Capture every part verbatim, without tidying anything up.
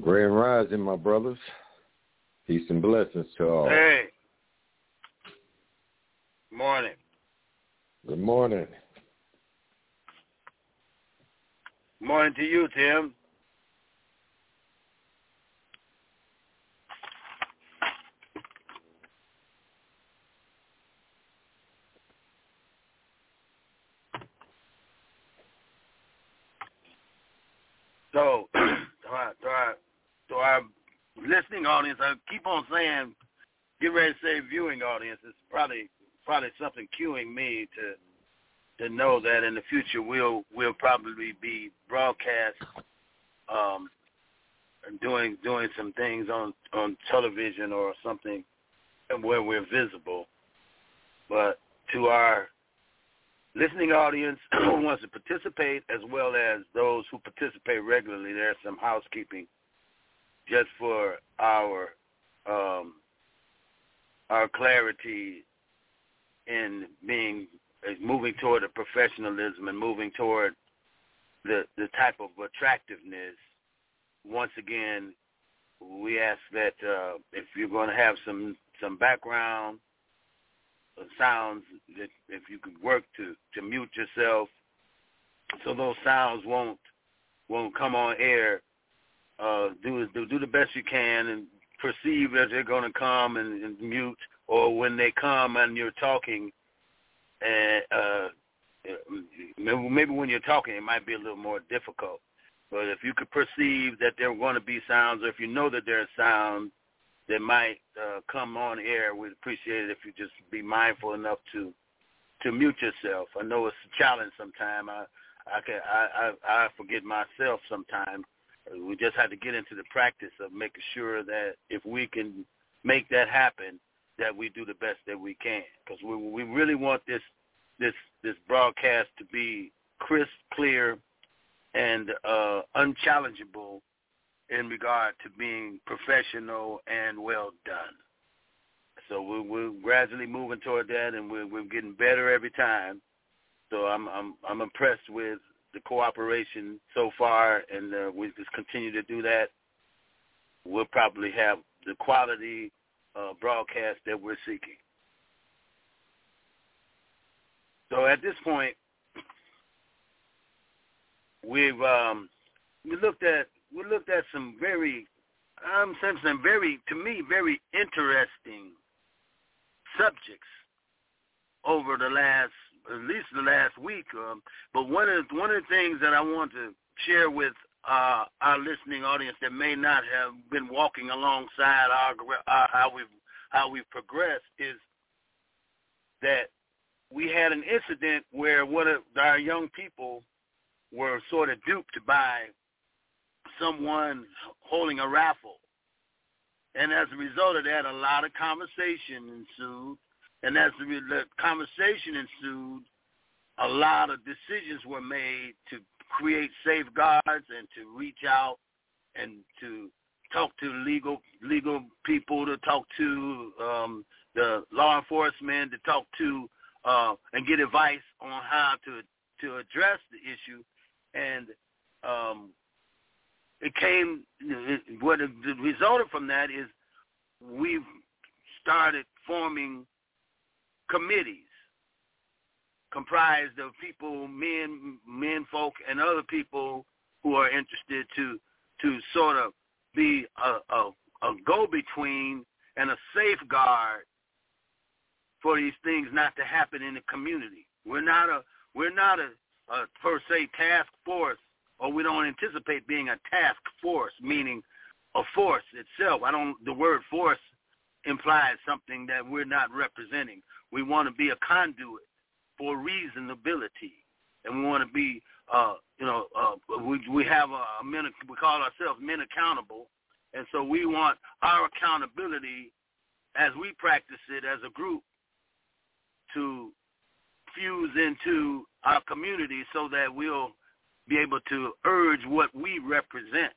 Grand Rising, my brothers. Peace and blessings to all. Hey. Morning. Good morning. Morning to you, Tim. So, to our, to our, to our listening audience, I keep on saying, get ready to say viewing audience. It's probably probably something cueing me to to know that in the future we'll we'll probably be broadcast um, and doing doing some things on, on television or something where we're visible. But to our listening audience who wants to participate, as well as those who participate regularly, there's some housekeeping just for our um, our clarity in being moving toward a professionalism and moving toward the the type of attractiveness. Once again, we ask that uh, if you're going to have some some background sounds, that if you could work to, to mute yourself so those sounds won't won't come on air. Uh, do, do do the best you can and perceive that they're going to come and, and mute, or when they come and you're talking, and uh, maybe, maybe when you're talking it might be a little more difficult. But if you could perceive that there are going to be sounds, or if you know that there are sounds that might uh, come on air, we'd appreciate it if you just be mindful enough to to mute yourself. I know it's a challenge sometimes. I I, can, I I I forget myself sometimes. We just have to get into the practice of making sure that if we can make that happen, that we do the best that we can, because we we really want this this this broadcast to be crisp, clear, and uh, unchallengeable in regard to being professional and well done. So we're, we're gradually moving toward that, and we're, we're getting better every time. So I'm I'm I'm impressed with the cooperation so far, and uh, we just continue to do that. We'll probably have the quality uh, broadcast that we're seeking. So at this point, we've um, we looked at we looked at some very I'm saying some very to me very interesting subjects over the last at least the last week. Um, but one of one of the things that I want to share with uh, our listening audience that may not have been walking alongside our, our how we've how we've progressed is that we had an incident where one of our young people were sort of duped by someone holding a raffle. And as a result of that, a lot of conversation ensued. And as the, the conversation ensued, a lot of decisions were made to create safeguards and to reach out and to talk to legal legal people, to talk to um, the law enforcement, to talk to uh, and get advice on how to to address the issue. And um, it came, what the result from that is we've started forming committees comprised of people, men, men folk, and other people who are interested to to sort of be a, a, a go-between and a safeguard for these things not to happen in the community. We're not a we're not a, a per se task force, or we don't anticipate being a task force, meaning a force itself. I don't. The word force implies something that we're not representing. We want to be a conduit for reasonability, and we want to be, uh, you know, uh, we we have a, a men. We call ourselves men accountable, and so we want our accountability as we practice it as a group to fuse into our community, so that we'll be able to urge what we represent,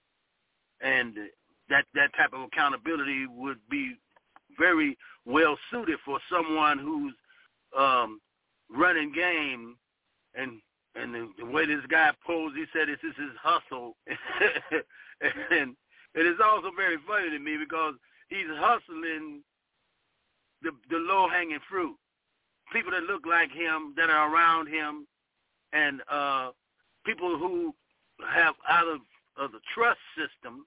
and that that type of accountability would be very well suited for someone who's um, running game, and and the, the way this guy posed, he said this is his hustle, and It is also very funny to me because he's hustling the, the low-hanging fruit. People that look like him, that are around him, and uh, people who have out of, of the trust system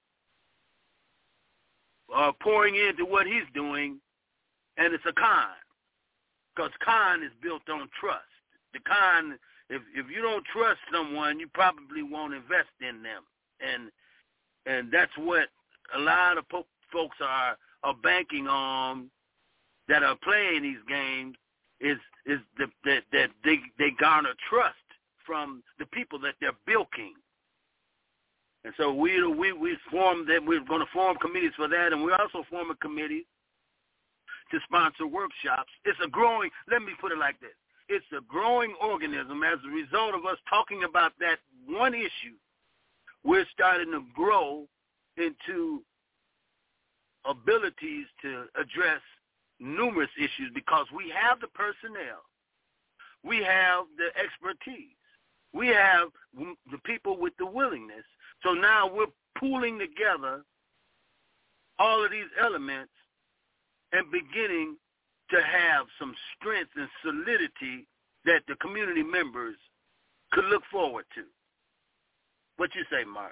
are pouring into what he's doing, and it's a con. Because con is built on trust. The con, if if you don't trust someone, you probably won't invest in them. And and that's what a lot of po- folks are, are banking on that are playing these games is is the, that that they they garner trust from the people that they're bilking. And so we we we formed that we're going to form committees for that, and we're also forming committees to sponsor workshops. It's a growing. Let me put it like this: it's a growing organism as a result of us talking about that one issue. We're starting to grow into abilities to address numerous issues because we have the personnel, we have the expertise, we have the people with the willingness. So now we're pooling together all of these elements and beginning to have some strength and solidity that the community members could look forward to. What you say, Mark?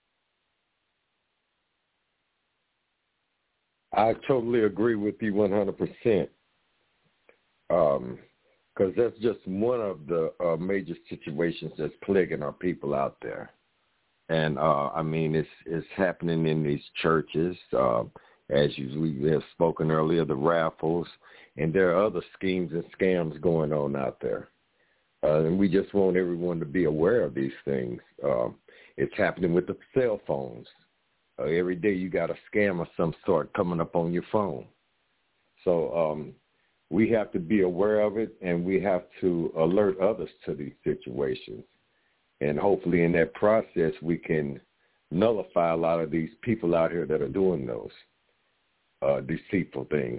I totally agree with you one hundred percent. Um, because that's just one of the uh, major situations that's plaguing our people out there. And, uh, I mean, it's it's happening in these churches, uh, as you, we have spoken earlier, the raffles, and there are other schemes and scams going on out there. Uh, and we just want everyone to be aware of these things. Uh, it's happening with the cell phones. Uh, every day you got a scam of some sort coming up on your phone. So um, we have to be aware of it, and we have to alert others to these situations. And hopefully in that process we can nullify a lot of these people out here that are doing those uh, deceitful things.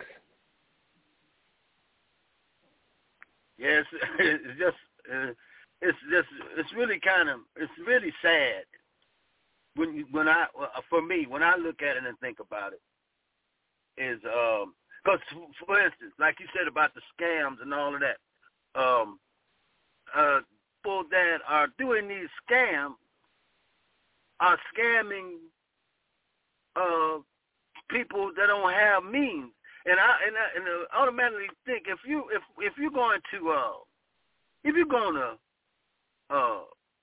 Yes, it's just, uh, it's just, it's really kind of, it's really sad. When you, when I for me when I look at it and think about it is because um, for instance, like you said about the scams and all of that, um, uh, people that are doing these scams are scamming uh, people that don't have means, and I and I, and I automatically think if you if if you're going to uh, if you're going to uh,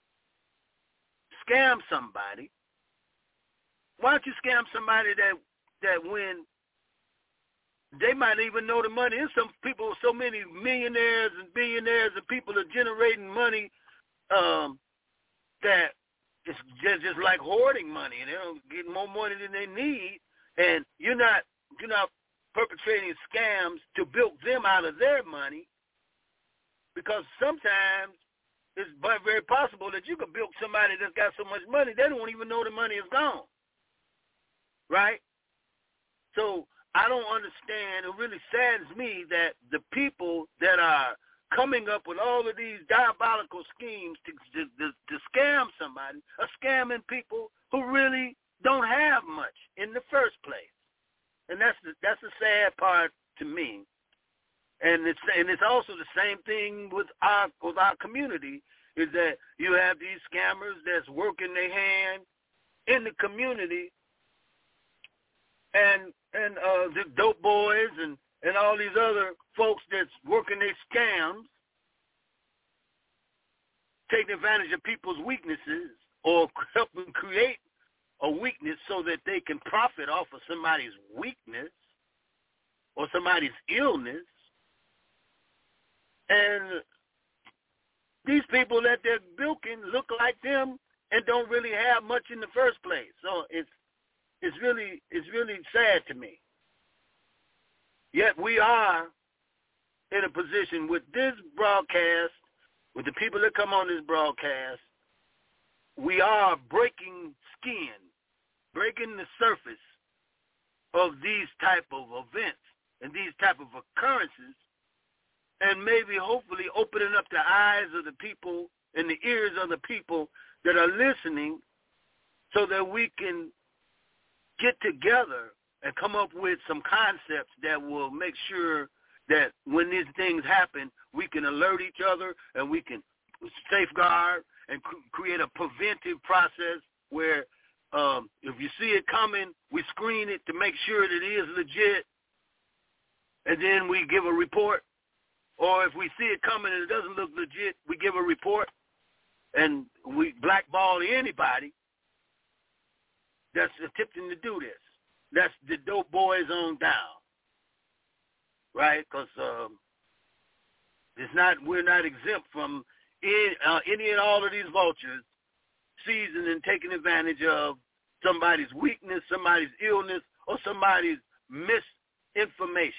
scam somebody. Why don't you scam somebody that that when they might even know the money? There's some people, so many millionaires and billionaires and people are generating money um, that it's just, just like hoarding money, and they don't get more money than they need. And you're not you're not perpetrating scams to bilk them out of their money, because sometimes it's very possible that you could bilk somebody that's got so much money they don't even know the money is gone. Right? So I don't understand. It really saddens me that the people that are coming up with all of these diabolical schemes to, to, to, to scam somebody are scamming people who really don't have much in the first place. And that's the, that's the sad part to me. And it's and it's also the same thing with our with our community, is that you have these scammers that's working their hand in the community. And and uh, the dope boys and, and all these other folks that's working their scams, taking advantage of people's weaknesses or helping create a weakness so that they can profit off of somebody's weakness or somebody's illness. And these people that they're bilking look like them and don't really have much in the first place. So it's It's really, it's really sad to me. Yet we are in a position with this broadcast, with the people that come on this broadcast, we are breaking skin, breaking the surface of these type of events and these type of occurrences, and maybe hopefully opening up the eyes of the people and the ears of the people that are listening so that we can get together and come up with some concepts that will make sure that when these things happen, we can alert each other and we can safeguard and cr- create a preventive process where um, if you see it coming, we screen it to make sure that it is legit, and then we give a report. Or if we see it coming and it doesn't look legit, we give a report, and we blackball anybody that's attempting to do this. That's the dope boys on down, right? Because um, it's not we're not exempt from any, uh, any and all of these vultures seizing and taking advantage of somebody's weakness, somebody's illness, or somebody's misinformation.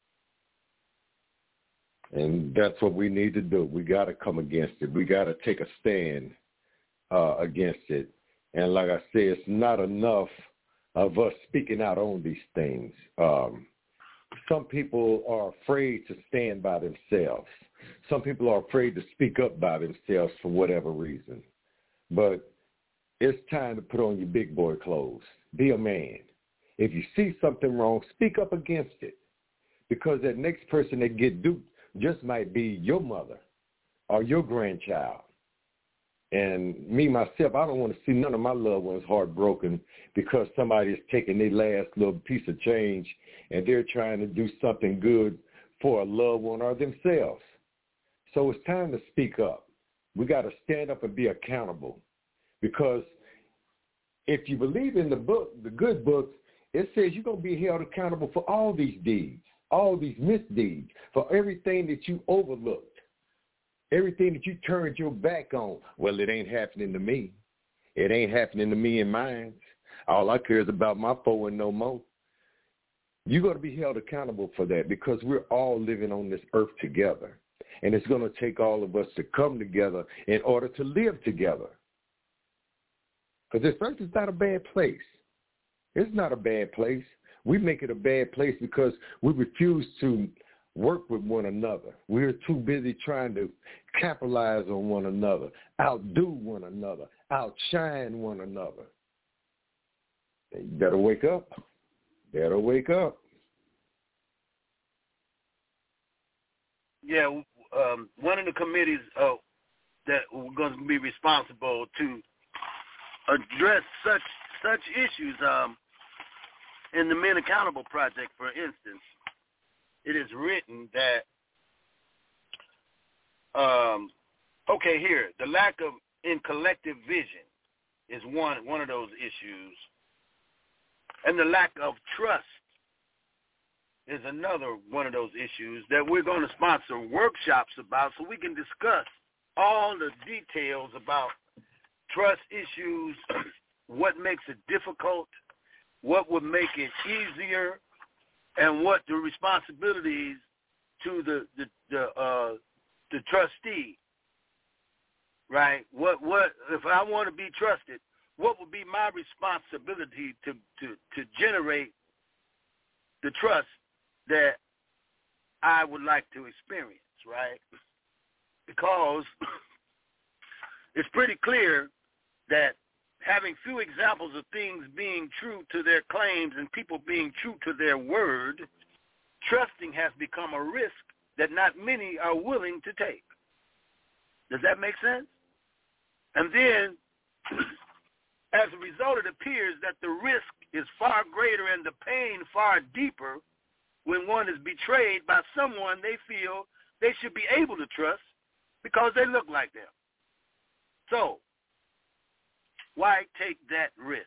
And that's what we need to do. We got to come against it. We got to take a stand uh, against it. And like I said, it's not enough of us speaking out on these things. Um, some people are afraid to stand by themselves. Some people are afraid to speak up by themselves for whatever reason. But it's time to put on your big boy clothes. Be a man. If you see something wrong, speak up against it. Because that next person that get duped just might be your mother or your grandchild. And me, myself, I don't want to see none of my loved ones heartbroken because somebody is taking their last little piece of change and they're trying to do something good for a loved one or themselves. So it's time to speak up. We got to stand up and be accountable, because if you believe in the book, the good books, it says you're going to be held accountable for all these deeds, all these misdeeds, for everything that you overlooked, everything that you turned your back on. Well, it ain't happening to me. It ain't happening to me and mine. All I care is about my four and no more. You're going to be held accountable for that, because we're all living on this earth together. And it's going to take all of us to come together in order to live together. Because this earth is not a bad place. It's not a bad place. We make it a bad place because we refuse to work with one another. We're too busy trying to capitalize on one another, outdo one another, outshine one another. You better wake up. Better wake up. Yeah, um, one of the committees uh, that we're going to be responsible to address such such issues um, in the Men Accountable Project, for instance, it is written that, um, okay, here, the lack of in collective vision is one one of those issues, and the lack of trust is another one of those issues that we're going to sponsor workshops about, so we can discuss all the details about trust issues, what makes it difficult, what would make it easier, and what the responsibilities to the the the, uh, the trustee, right? What what if I want to be trusted? What would be my responsibility to to to generate the trust that I would like to experience, right? Because it's pretty clear that having few examples of things being true to their claims and people being true to their word, trusting has become a risk that not many are willing to take. Does that make sense? And then, as a result, it appears that the risk is far greater and the pain far deeper when one is betrayed by someone they feel they should be able to trust because they look like them. So, why take that risk?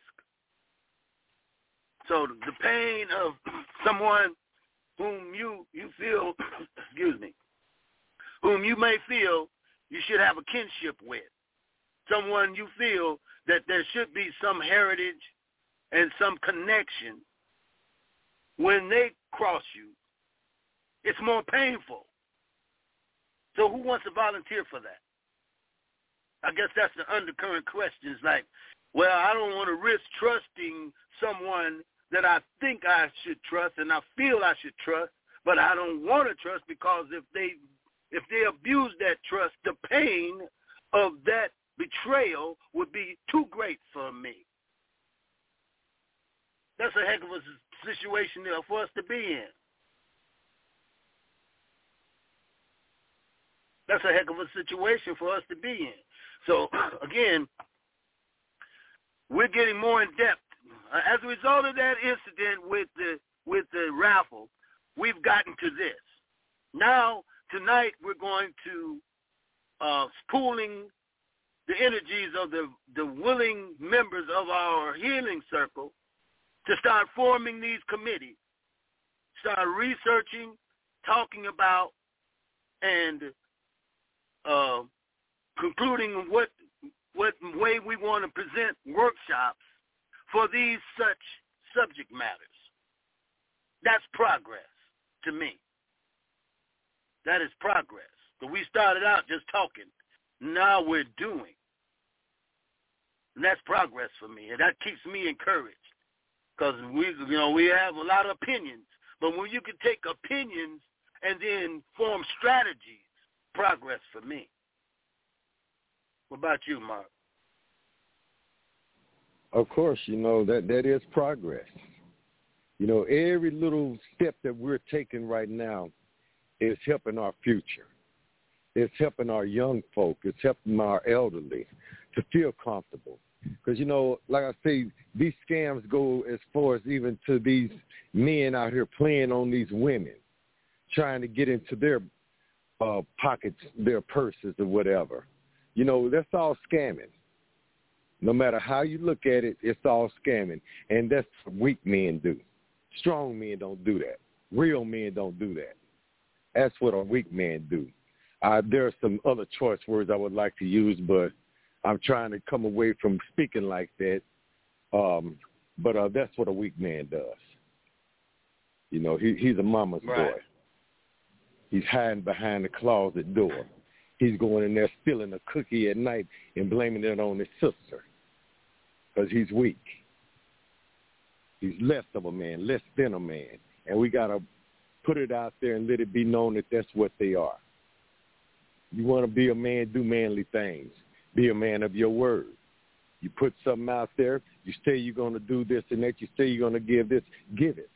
So the pain of someone whom you, you feel, excuse me, whom you may feel you should have a kinship with, someone you feel that there should be some heritage and some connection, when they cross you, it's more painful. So who wants to volunteer for that? I guess that's the undercurrent question. It's like, well, I don't want to risk trusting someone that I think I should trust and I feel I should trust, but I don't want to trust because if they if they abuse that trust, the pain of that betrayal would be too great for me. That's a heck of a situation for us to be in. That's a heck of a situation for us to be in. So, again, we're getting more in depth. Uh, as a result of that incident with the with the raffle, we've gotten to this. Now, tonight, we're going to uh, pooling the energies of the, the willing members of our healing circle to start forming these committees, start researching, talking about, and uh, concluding what what way we want to present workshops for these such subject matters. That's progress to me. That is progress. So we started out just talking. Now we're doing. And that's progress for me. And that keeps me encouraged. Because we, you know, we have a lot of opinions. But when you can take opinions and then form strategies, progress for me. What about you, Mark? Of course, you know, that, that is progress. You know, every little step that we're taking right now is helping our future. It's helping our young folk. It's helping our elderly to feel comfortable. Because, you know, like I say, these scams go as far as even to these men out here playing on these women, trying to get into their uh, pockets, their purses or whatever. You know, that's all scamming. No matter how you look at it, it's all scamming. And that's what weak men do. Strong men don't do that. Real men don't do that. That's what a weak man do. Uh, there are some other choice words I would like to use, but I'm trying to come away from speaking like that. Um, but uh, that's what a weak man does. You know, he, he's a mama's right. boy. He's hiding behind the closet door. He's going in there stealing a cookie at night and blaming it on his sister because he's weak. He's less of a man, less than a man. And we got to put it out there and let it be known that that's what they are. You want to be a man, do manly things. Be a man of your word. You put something out there, you say you're going to do this and that, you say you're going to give this, give it.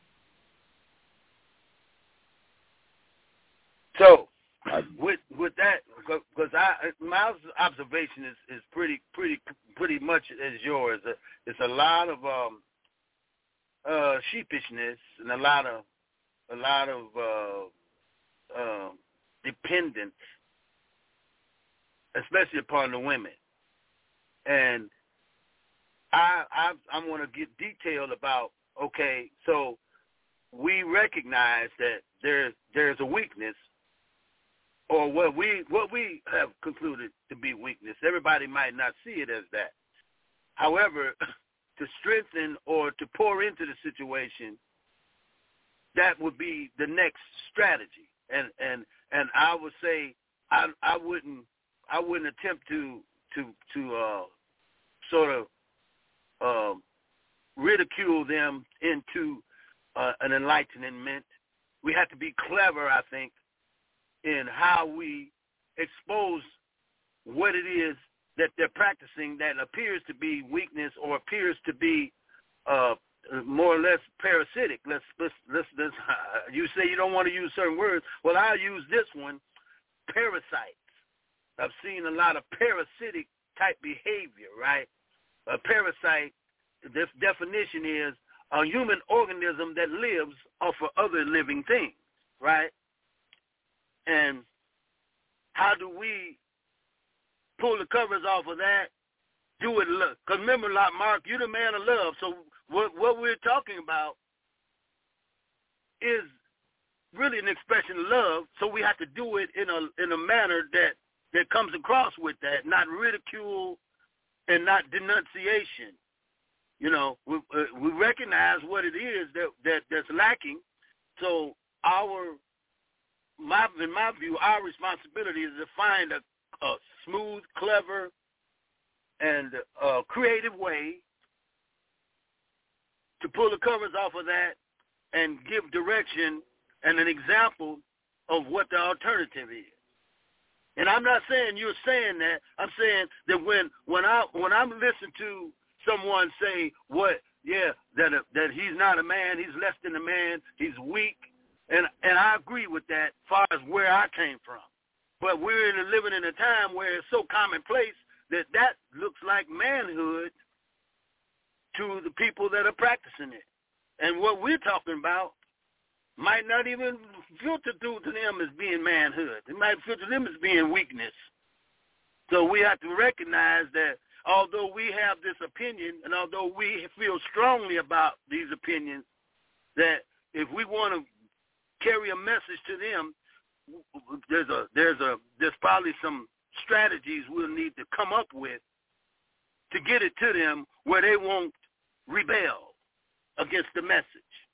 So, with with that, because I my observation is, is pretty pretty pretty much as yours. It's a lot of um, uh, sheepishness and a lot of a lot of uh, uh, dependence, especially upon the women. And I I I want to get detailed about. Okay, so we recognize that there there's a weakness. Or what we what we have concluded to be weakness. Everybody might not see it as that. However, to strengthen or to pour into the situation, that would be the next strategy. And and, and I would say I I wouldn't I wouldn't attempt to to to uh, sort of uh, ridicule them into uh, an enlightenment. We have to be clever, I think, in how we expose what it is that they're practicing that appears to be weakness or appears to be uh, more or less parasitic. Let's, let's, let's, let's uh, you say you don't want to use certain words. Well, I'll use this one, parasites. I've seen a lot of parasitic type behavior, right? A parasite, this definition is a human organism that lives off of other living things, right? And how do we pull the covers off of that? Do it love. Because remember, like Mark, you're the man of love. So what what we're talking about is really an expression of love. So we have to do it in a in a manner that, that comes across with that, not ridicule and not denunciation. You know, we uh, we recognize what it is that, that that's lacking. So our My, in my view, our responsibility is to find a, a smooth, clever, and uh, creative way to pull the covers off of that and give direction and an example of what the alternative is. And I'm not saying you're saying that. I'm saying that when when I when I'm listening to someone say what yeah, that uh, that he's not a man, he's less than a man, he's weak, and and I agree with that as far as where I came from. But we're in a, living in a time where it's so commonplace that that looks like manhood to the people that are practicing it. And what we're talking about might not even filter through to them as being manhood. It might filter them as being weakness. So we have to recognize that although we have this opinion and although we feel strongly about these opinions, that if we want to carry a message to them, there's a there's a there's probably some strategies we'll need to come up with to get it to them where they won't rebel against the message.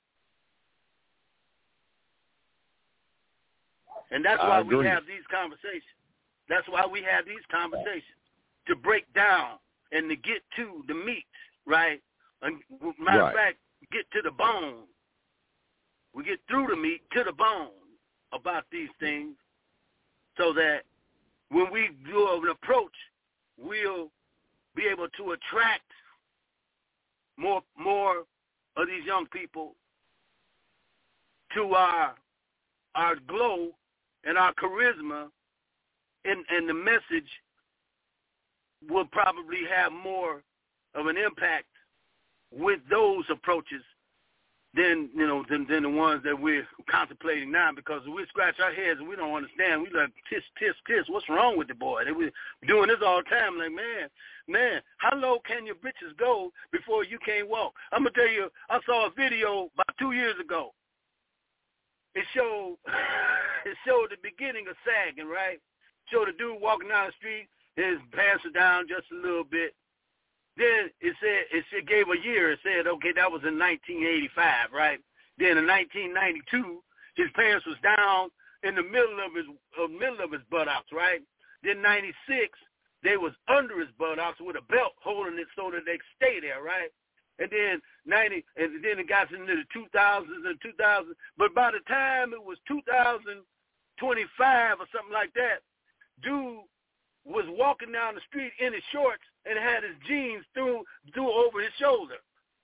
And that's why we have these conversations. That's why we have these conversations, to break down and to get to the meat, right? And matter of right. fact, get to the bone. We get through the meat to the bone about these things so that when we do an approach, we'll be able to attract more more of these young people to our our glow and our charisma, and, and the message will probably have more of an impact with those approaches than, you know, than, than the ones that we're contemplating now, because we scratch our heads and we don't understand. We like, tis, tis, tis, what's wrong with the boy? They were doing this all the time. Like, man, man, how low can your britches go before you can't walk? I'm going to tell you, I saw a video about two years ago. It showed, it showed the beginning of sagging, right? Showed a dude walking down the street, his pants are down just a little bit. Then it said, it said, gave a year. It said, okay, that was in nineteen eighty-five, right? Then in nineteen ninety-two, his pants was down in the middle of his uh, middle of his buttocks, right? Then ninety-six, they was under his buttocks with a belt holding it so that they could stay there, right? And then ninety, and then it got into the two thousands and two thousand. But by the time it was two thousand twenty-five or something like that, dude was walking down the street in his shorts and had his jeans through through over his shoulder.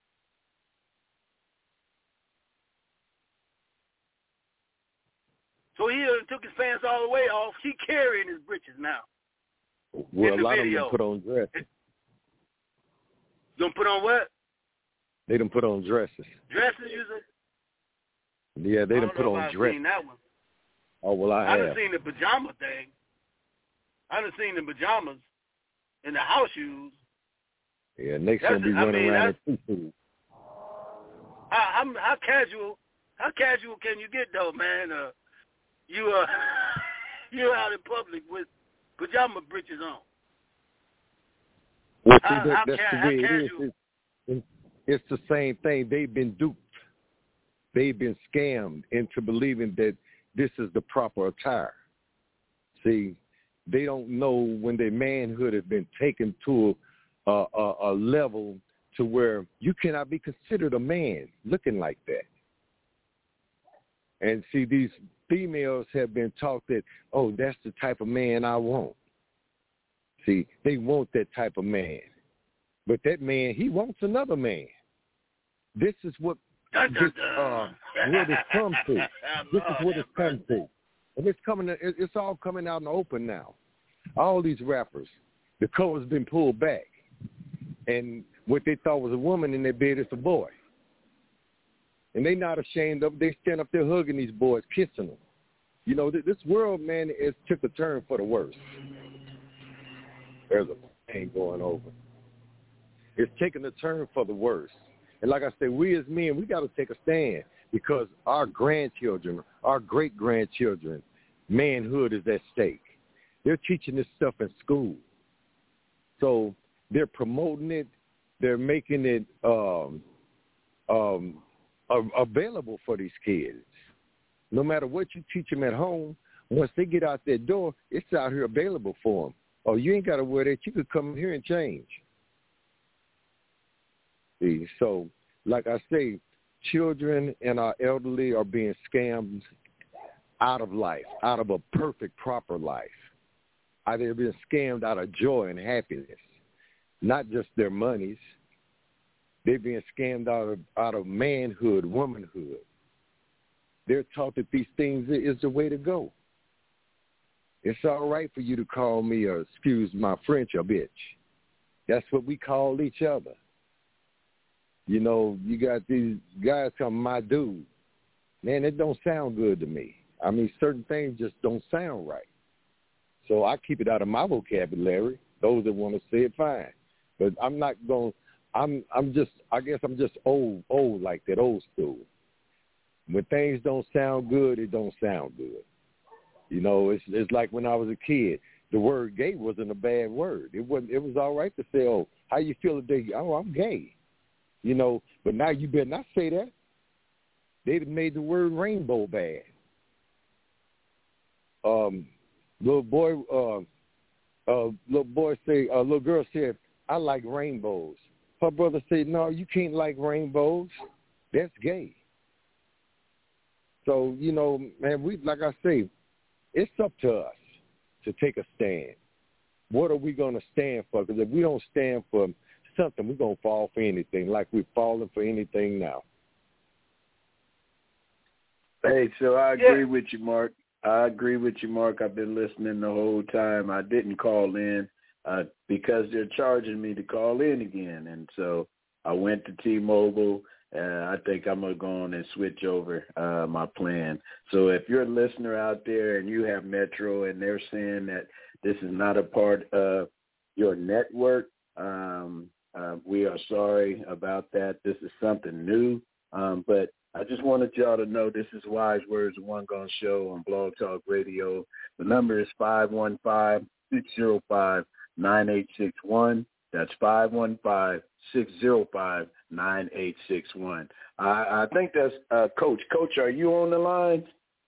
So he took his pants all the way off. He carrying his britches now. Well, a lot video. of them put on dresses. Don't put on what? They done put on dresses. Dresses, you say? Yeah, they done put on dresses. Seen that one. Oh, well, I, I have. done seen the pajama thing. I done seen the pajamas and the house shoes. Yeah, next that's gonna be I running mean, around in tutus. How, how, how casual? How casual can you get though, man? Uh, you uh, you're out in public with pajama breeches on. Well, how, see, that, how, that's ca- the way how it is. casual? It's, it's the same thing. They've been duped. They've been scammed into believing that this is the proper attire. See, they don't know when their manhood has been taken to a, a, a level to where you cannot be considered a man looking like that. And see, these females have been taught that, oh, that's the type of man I want. See, they want that type of man. But that man, he wants another man. This is what Dun, dun, this, uh, what it's come to. This is what it's come to. And it's coming. It's all coming out in the open now. All these rappers, the cover's been pulled back, and what they thought was a woman in their bed is a boy. And they not ashamed of it. They stand up there hugging these boys, kissing them. You know, this world, man, has took a turn for the worse. There's a thing going over. It's taking a turn for the worse. And like I said, we as men, we got to take a stand, because our grandchildren, our great-grandchildren, manhood is at stake. They're teaching this stuff in school. So they're promoting it. They're making it um, um, available for these kids. No matter what you teach them at home, once they get out that door, it's out here available for them. Oh, you ain't got to wear that. You could come in here and change. See, so like I say, children and our elderly are being scammed out of life, out of a perfect, proper life. They're being scammed out of joy and happiness, not just their monies. They're being scammed out of out of manhood, womanhood. They're taught that these things is the way to go. It's all right for you to call me, or excuse my French, a bitch. That's what we call each other. You know, you got these guys come, my dude. Man, it don't sound good to me. I mean, certain things just don't sound right. So I keep it out of my vocabulary. Those that want to say it, fine. But I'm not going, I'm I'm just, I guess I'm just old, old like that, old school. When things don't sound good, it don't sound good. You know, it's it's like when I was a kid, the word gay wasn't a bad word. It wasn't. It was all right to say, "Oh, how you feel today?" "Oh, I'm gay." You know, but now you better not say that. They've made the word rainbow bad. Um, little boy, uh, uh, little boy say, uh, little girl said, "I like rainbows." Her brother said, "No, you can't like rainbows. That's gay." So you know, man, we like I say. It's up to us to take a stand. What are we going to stand for? Because if we don't stand for something, we're going to fall for anything, like we're falling for anything now. Hey, so I agree yeah. with you, Mark. I agree with you, Mark. I've been listening the whole time. I didn't call in uh, because they're charging me to call in again. And so I went to T-Mobile. Uh, I think I'm going to go on and switch over uh, my plan. So if you're a listener out there and you have Metro and they're saying that this is not a part of your network, um, uh, we are sorry about that. This is something new. Um, but I just wanted y'all to know this is Wise Words, the One Gone Show on Blog Talk Radio. The number is five one five, six zero five, nine eight six one. That's five one five, six zero five, nine eight six one. I, I think that's uh, Coach. Coach, are you on the line?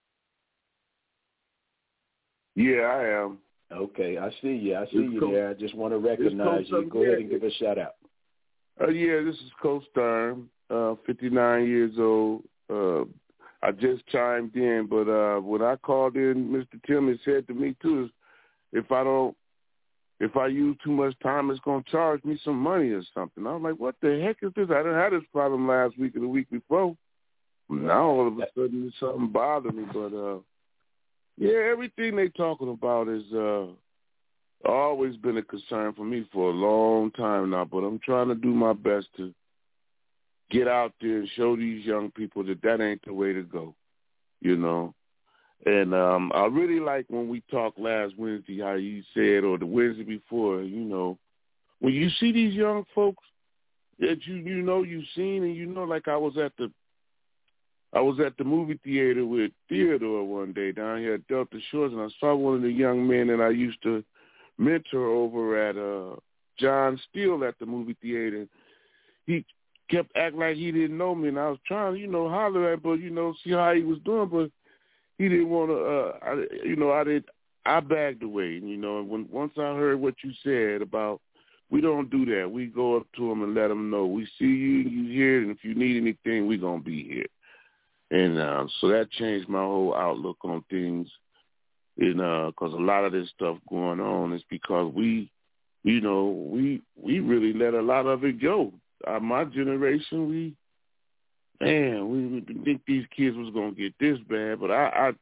Yeah, I am. Okay, I see you. I see it's you Coach, there. I just want to recognize you. Go ahead and give a shout out. Uh, yeah, this is Coach Stern, uh, fifty-nine years old. Uh, I just chimed in, but uh, when I called in, Mister Tillman said to me, too, if I don't, if I use too much time, it's going to charge me some money or something. I was like, what the heck is this? I didn't have this problem last week or the week before. Now all of a sudden something bothered me. But, uh, yeah, everything they talking about is uh, always been a concern for me for a long time now. But I'm trying to do my best to get out there and show these young people that that ain't the way to go, you know. And um, I really like when we talked last Wednesday, how you said, or the Wednesday before, you know, when you see these young folks that you you know you've seen, and you know, like I was at the I was at the movie theater with Theodore one day down here at Delta Shores, and I saw one of the young men that I used to mentor over at uh, John Steele at the movie theater. He kept acting like he didn't know me, and I was trying to, you know, holler at, but you know, see how he was doing, but he didn't want to, uh, I, you know, I did. I bagged away, you know. And when once I heard what you said about, we don't do that. We go up to them and let them know we see you, you here, and if you need anything, we gonna be here. And uh, so that changed my whole outlook on things, you know, because a lot of this stuff going on is because we, you know, we we really let a lot of it go. Uh, my generation, we. Man, we didn't think these kids was gonna get this bad, but I, I,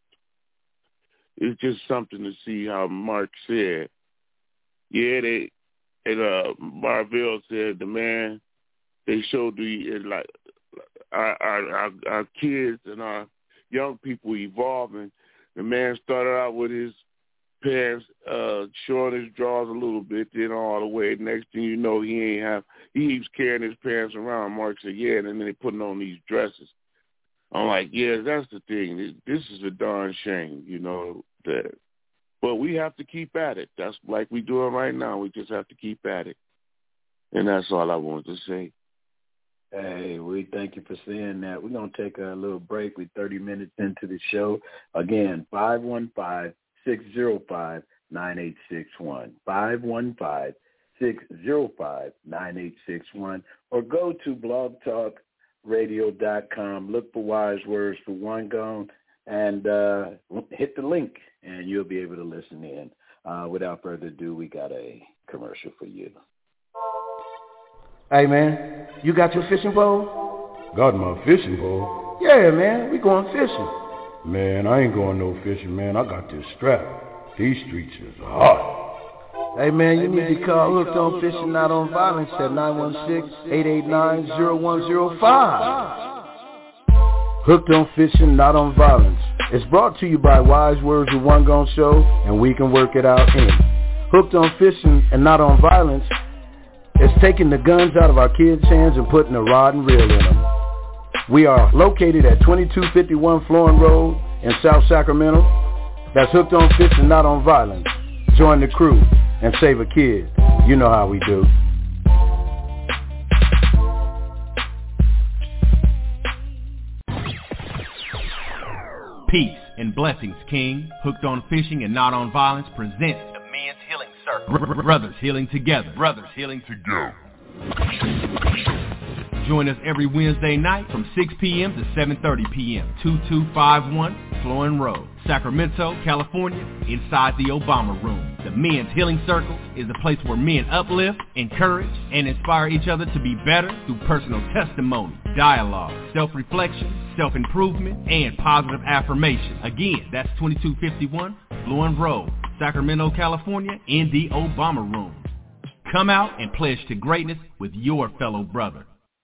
it's just something to see how Mark said. Yeah, they, and uh, Marvell said the man they showed the like our, our our our kids and our young people evolving. The man started out with his pants uh, showing his drawers a little bit, then all the way. Next thing you know, he ain't have. He keeps carrying his pants around. Mark said, yeah, and then they putting on these dresses. I'm like, yeah, that's the thing. This is a darn shame, you know. That, but we have to keep at it. That's like we doing right now. We just have to keep at it. And that's all I wanted to say. Hey, we thank you for saying that. We're going to take a little break. We're thirty minutes into the show. Again, five one five, six zero five, nine eight six one. five one five, six zero five, nine eight six one. Or go to blog talk radio dot com. Look for Wise Words for One Gone and uh, hit the link, and you'll be able to listen in. Uh, without further ado, we got a commercial for you. Hey, man. You got your fishing pole? Got my fishing pole? Yeah, man. We going fishing. Man, I ain't going no fishing, man. I got this strap. These streets is hot. Hey, man, you hey, need man, to you call Hooked on Fishing, Not on Violence at nine one six, eight eight nine, zero one zero five. Hooked on Fishing, Not on Violence. It's brought to you by Wise Words with One Gon Show, and we can work it out in. Hooked on Fishing and Not on Violence is taking the guns out of our kids' hands and putting a rod and reel in them. We are located at twenty-two fifty-one Florin Road in South Sacramento. That's Hooked on Fishing, Not on Violence. Join the crew and save a kid. You know how we do. Peace and blessings, King. Hooked on Fishing and Not on Violence presents the Men's Healing Circle. Brothers healing together. Brothers healing together. Join us every Wednesday night from six p.m. to seven thirty p.m. two two five one Florin Road, Sacramento, California, inside the Obama Room. The Men's Healing Circle is a place where men uplift, encourage, and inspire each other to be better through personal testimony, dialogue, self-reflection, self-improvement, and positive affirmation. Again, that's twenty-two fifty-one Florin Road, Sacramento, California, in the Obama Room. Come out and pledge to greatness with your fellow brother.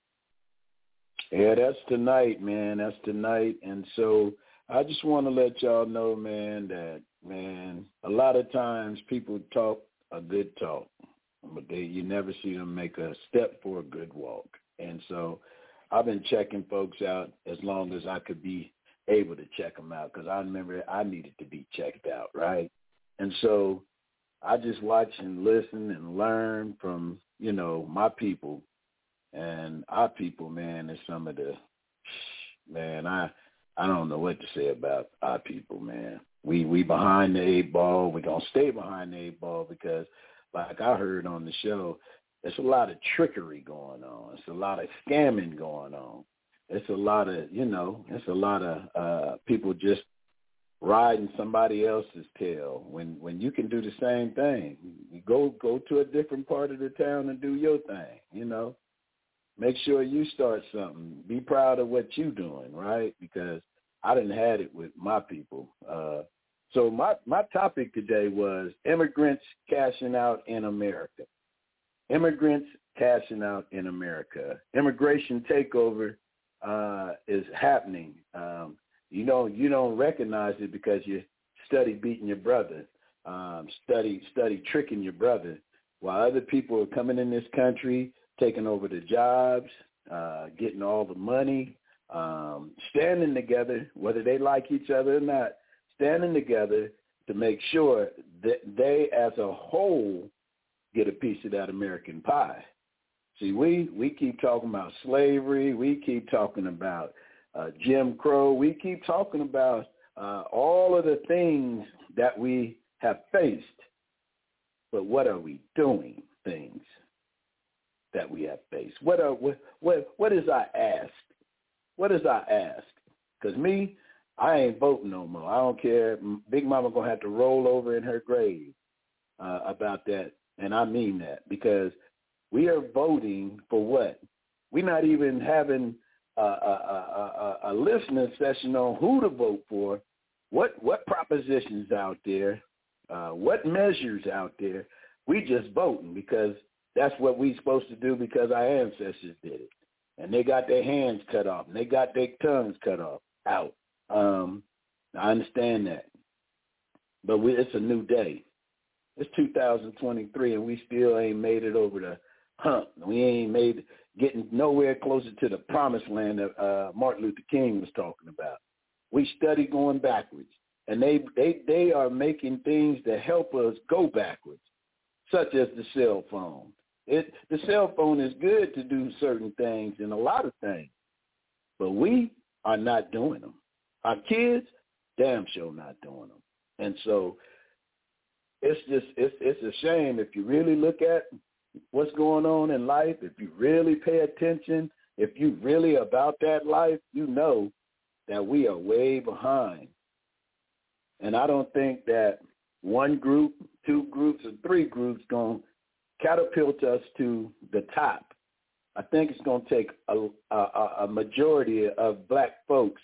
Yeah, that's tonight, man. That's tonight. And so I just want to let y'all know, man, that, man, a lot of times people talk a good talk, but they you never see them make a step for a good walk. And so I've been checking folks out as long as I could be able to check them out, because I remember I needed to be checked out, right? And so I just watch and listen and learn from, you know, my people. And our people, man, is some of the, man, I I don't know what to say about our people, man. We we behind the eight ball. We're going to stay behind the eight ball because, like I heard on the show, there's a lot of trickery going on. It's a lot of scamming going on. It's a lot of, you know, it's a lot of uh, people just riding somebody else's tail when, when you can do the same thing. You go, go to a different part of the town and do your thing, you know. Make sure you start something. Be proud of what you're doing, right? Because I didn't had it with my people. Uh, so my, my topic today was immigrants cashing out in America. Immigrants cashing out in America. Immigration takeover uh, is happening. Um, you don't you don't recognize it because you study beating your brother, um, study study tricking your brother, while other people are coming in this country, taking over the jobs, uh, getting all the money, um, standing together, whether they like each other or not, standing together to make sure that they as a whole get a piece of that American pie. See, we, we keep talking about slavery. We keep talking about uh, Jim Crow. We keep talking about uh, all of the things that we have faced. But what are we doing things that we have faced? What are what what what is our ask? What is our ask? Because me, I ain't voting no more. I don't care. Big Mama gonna have to roll over in her grave uh, about that, and I mean that, because we are voting for what? We're not even having a, a, a, a, a listening session on who to vote for. What what propositions out there? Uh, what measures out there? We just voting because that's what we supposed to do because our ancestors did it. And they got their hands cut off, and they got their tongues cut off, out. Um, I understand that. But we, it's a new day. It's two thousand twenty-three, and we still ain't made it over the hump. We ain't made getting nowhere closer to the promised land that uh, Martin Luther King was talking about. We study going backwards, and they, they, they are making things that help us go backwards, such as the cell phone. It, the cell phone is good to do certain things and a lot of things, but we are not doing them. Our kids, damn sure not doing them. And so it's just, it's, it's a shame if you really look at what's going on in life, if you really pay attention, if you really about that life, you know that we are way behind. And I don't think that one group, two groups, or three groups going to catapult us to the top. I think it's going to take a, a, a majority of black folks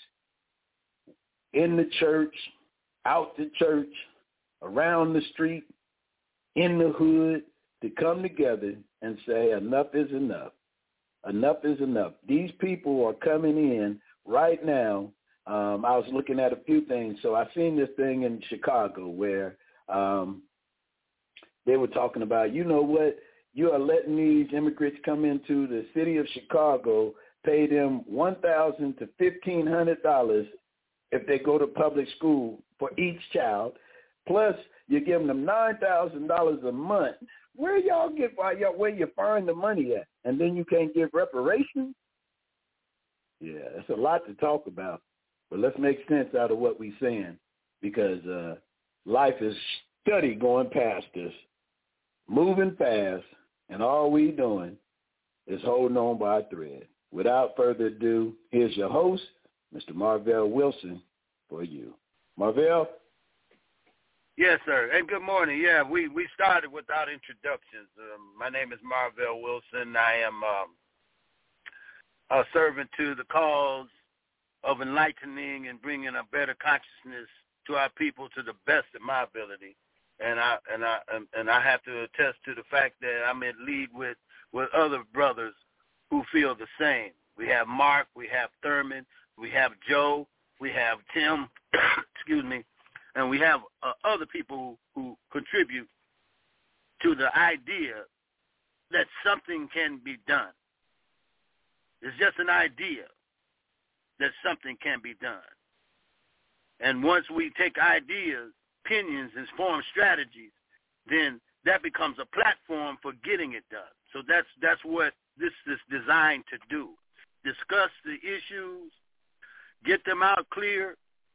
in the church, out the church, around the street, in the hood, to come together and say enough is enough. Enough is enough. These people are coming in right now. Um, I was looking at a few things. So I seen this thing in Chicago where um, they were talking about, you know what, you are letting these immigrants come into the city of Chicago, pay them one thousand dollars to fifteen hundred dollars if they go to public school for each child, plus you're giving them nine thousand dollars a month. Where y'all get, why y'all, where you find the money at? And then you can't give reparations? Yeah, it's a lot to talk about. But let's make sense out of what we're saying, because uh, life is steady going past us, moving fast, and all we doing is holding on by a thread. Without further ado, here's your host, Mister Marvell Wilson, for you. Marvell? Yes, sir. And good morning. Yeah, we, we started without introductions. Um, my name is Marvell Wilson. I am um, a servant to the cause of enlightening and bringing a better consciousness to our people to the best of my ability. And I and I and I have to attest to the fact that I'm in lead with, with other brothers who feel the same. We have Mark, we have Thurman, we have Joe, we have Tim, excuse me, and we have uh, other people who contribute to the idea that something can be done. It's just an idea that something can be done. And once we take ideas, opinions, and form strategies, then that becomes a platform for getting it done. So that's that's what this is designed to do. Discuss the issues, get them out clear,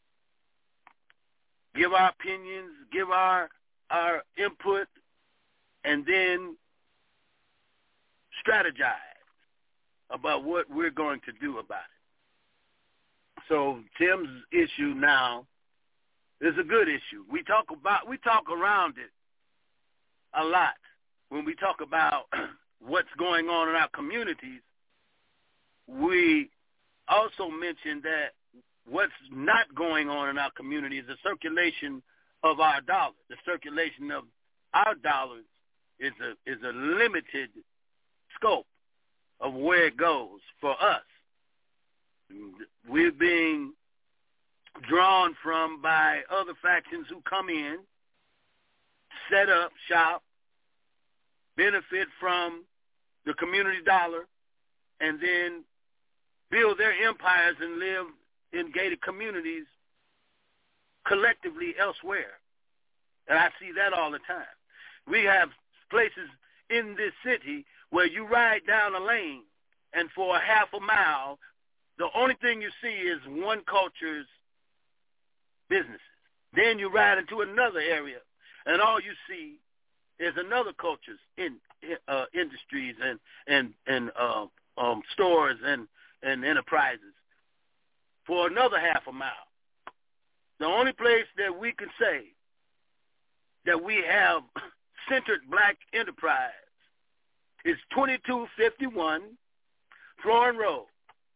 give our opinions, give our our input, and then strategize about what we're going to do about it. So Tim's issue now is a good issue. We talk about we talk around it a lot when we talk about what's going on in our communities. We also mention that what's not going on in our community is the circulation of our dollars. The circulation of our dollars is a is a limited scope of where it goes for us. We're being drawn from by other factions who come in, set up shop, benefit from the community dollar, and then build their empires and live in gated communities collectively elsewhere. And I see that all the time. We have places in this city where you ride down a lane, and for a half a mile, the only thing you see is one culture's businesses. Then you ride into another area, and all you see is another culture's in, uh, industries and and and uh, um, stores and, and enterprises for another half a mile. The only place that we can say that we have centered black enterprise is twenty-two fifty-one Florin Road.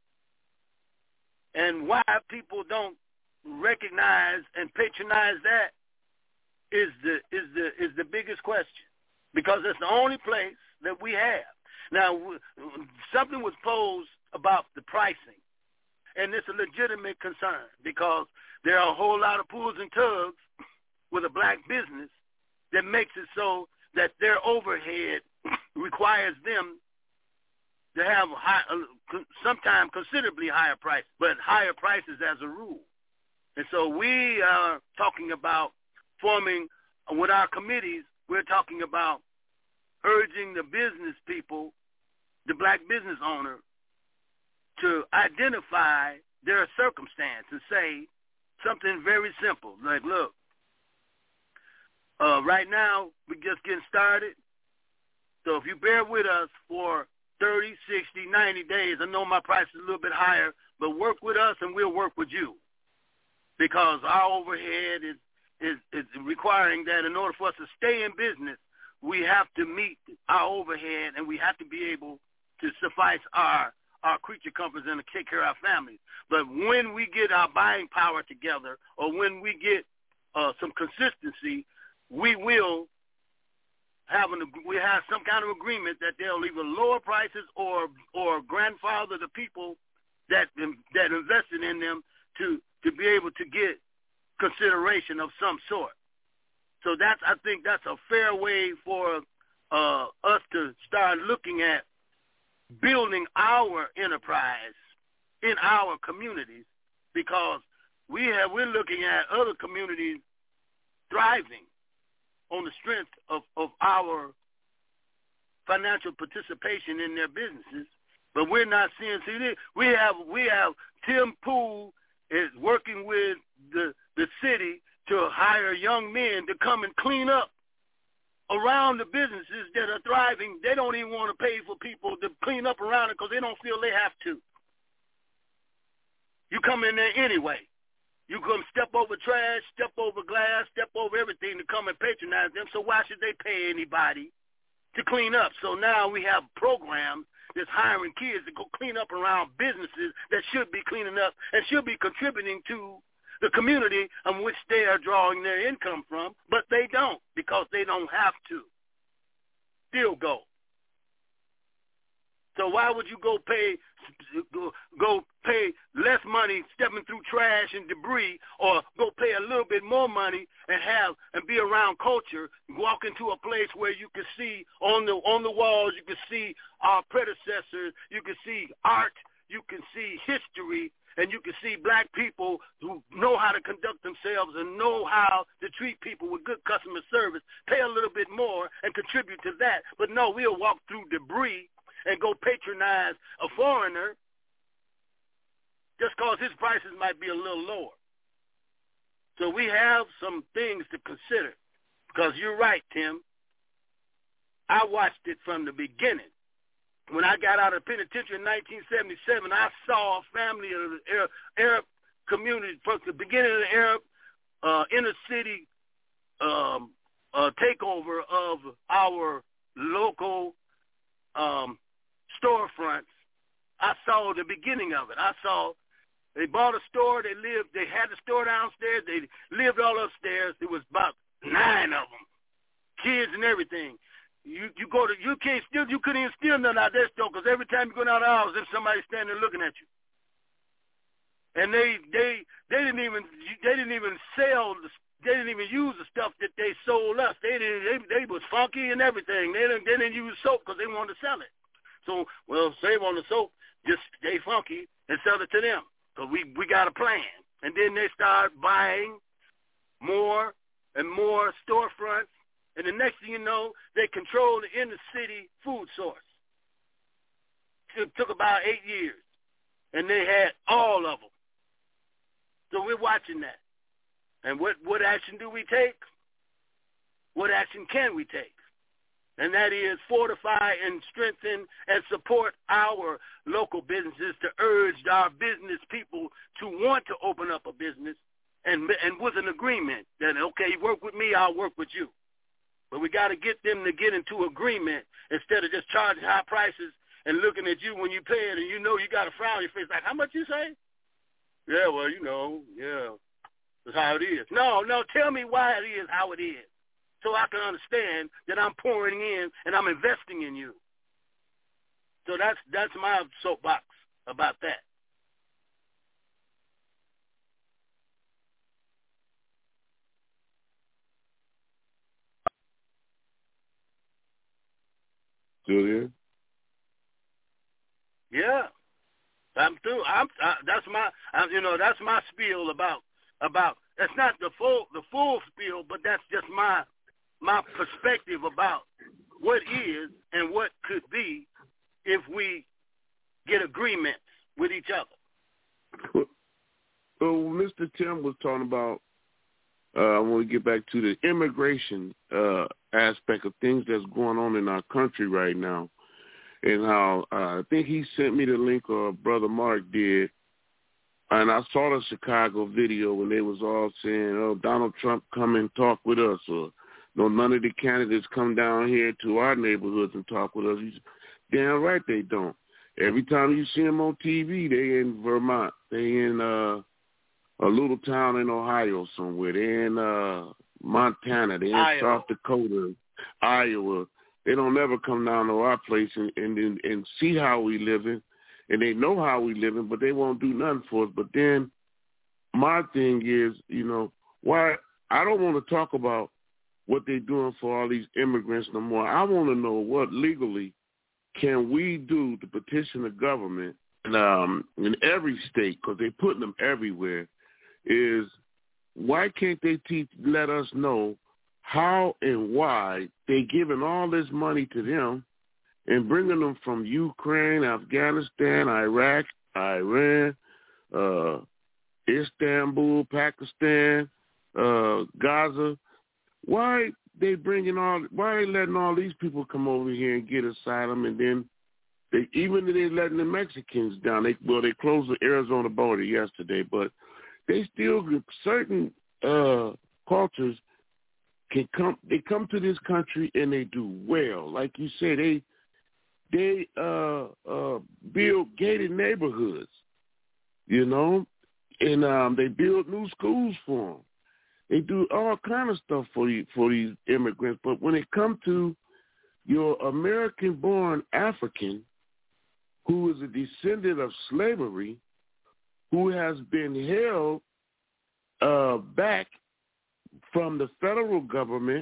And why people don't recognize and patronize that is the is the is the biggest question, because it's the only place that we have. Now, something was posed about the pricing, and it's a legitimate concern, because there are a whole lot of pools and tubs with a black business that makes it so that their overhead requires them to have high, sometimes considerably higher prices, but higher prices as a rule. And so we are talking about forming, with our committees, we're talking about urging the business people, the black business owner, to identify their circumstance and say something very simple, like, look, uh, right now we're just getting started, so if you bear with us for thirty, sixty, ninety days, I know my price is a little bit higher, but work with us and we'll work with you, because our overhead is, is, is requiring that in order for us to stay in business, we have to meet our overhead, and we have to be able to suffice our our creature comforts and to take care of our families. But when we get our buying power together, or when we get uh, some consistency, we will have an we have some kind of agreement that they'll either lower prices or or grandfather the people that that invested in them to to be able to get consideration of some sort. So that's I think that's a fair way for uh, us to start looking at building our enterprise in our communities, because we have we're looking at other communities thriving on the strength of, of our financial participation in their businesses, but we're not seeing. See, we have we have Tim Pool is working with the the city to hire young men to come and clean up around the businesses that are thriving. They don't even want to pay for people to clean up around it because they don't feel they have to. You come in there anyway. You come step over trash, step over glass, step over everything to come and patronize them. So why should they pay anybody to clean up? So now we have programs that's hiring kids to go clean up around businesses that should be cleaning up and should be contributing to the community on which they are drawing their income from, but they don't because they don't have to. Still go. So why would you go pay go, go pay less money stepping through trash and debris, or go pay a little bit more money and have and be around culture, walk into a place where you can see on the on the walls, you can see our predecessors, you can see art, you can see history, and you can see black people who know how to conduct themselves and know how to treat people with good customer service, pay a little bit more and contribute to that. But no, we'll walk through debris and go patronize a foreigner just because his prices might be a little lower. So we have some things to consider, because you're right, Tim. I watched it from the beginning. When I got out of the penitentiary in nineteen seventy-seven, I saw a family of the Arab, Arab community from the beginning of the Arab uh, inner city um, uh, takeover of our local um, storefronts. I saw the beginning of it. I saw they bought a store. They lived. They had the store downstairs. They lived all upstairs. There was about nine of them, kids and everything. You you go to you can't steal you couldn't even steal nothing out of their store, because every time you go down the house, there's somebody standing there looking at you. And they they they didn't even they didn't even sell the, they didn't even use the stuff that they sold us. They didn't they, they was funky and everything. They didn't they didn't use soap because they wanted to sell it. So well, save on the soap, just stay funky and sell it to them, because we we got a plan. And then they start buying more and more storefronts. And the next thing you know, they control the inner city food source. It took about eight years, and they had all of them. So we're watching that. And what, what action do we take? What action can we take? And that is fortify and strengthen and support our local businesses, to urge our business people to want to open up a business, and and with an agreement that, okay, you work with me, I'll work with you. But we got to get them to get into agreement instead of just charging high prices and looking at you when you pay it, and you know you got a frown on your face like, how much you say? Yeah, well, you know, yeah, that's how it is. No, no, tell me why it is how it is, so I can understand that I'm pouring in and I'm investing in you. So that's that's my soapbox about that. Still there? Yeah, I'm through. I'm. I, that's my. I, you know, that's my spiel about about. That's not the full the full spiel, but that's just my my perspective about what is and what could be if we get agreements with each other. So Mister Tim was talking about. Uh, I want to get back to the immigration uh, aspect of things that's going on in our country right now, and how uh, I think he sent me the link, or Brother Mark did, and I saw the Chicago video when they was all saying, "Oh, Donald Trump, come and talk with us," or "No, none of the candidates come down here to our neighborhoods and talk with us." Damn right they don't. Every time you see them on T V, they in Vermont. They in uh, a little town in Ohio somewhere. They in uh, Montana. They in Iowa. South Dakota, Iowa. They don't ever come down to our place and, and, and, and see how we living. And they know how we living, but they won't do nothing for us. But then my thing is, you know, why I don't want to talk about what they're doing for all these immigrants no more. I want to know what legally can we do to petition the government and, um, in every state, because they're putting them everywhere, is why can't they teach, let us know how and why they giving all this money to them and bringing them from Ukraine, Afghanistan, Iraq, Iran, uh, Istanbul, Pakistan, uh, Gaza. Why they bringing all? Why are they letting all these people come over here and get asylum, and then they even they letting the Mexicans down? They well, they closed the Arizona border yesterday, but they still certain uh, cultures can come. They come to this country and they do well. Like you say, they they uh, uh, build gated neighborhoods, you know, and um, they build new schools for them. They do all kind of stuff for you, for these immigrants. But when it comes to your American-born African, who is a descendant of slavery, who has been held uh, back from the federal government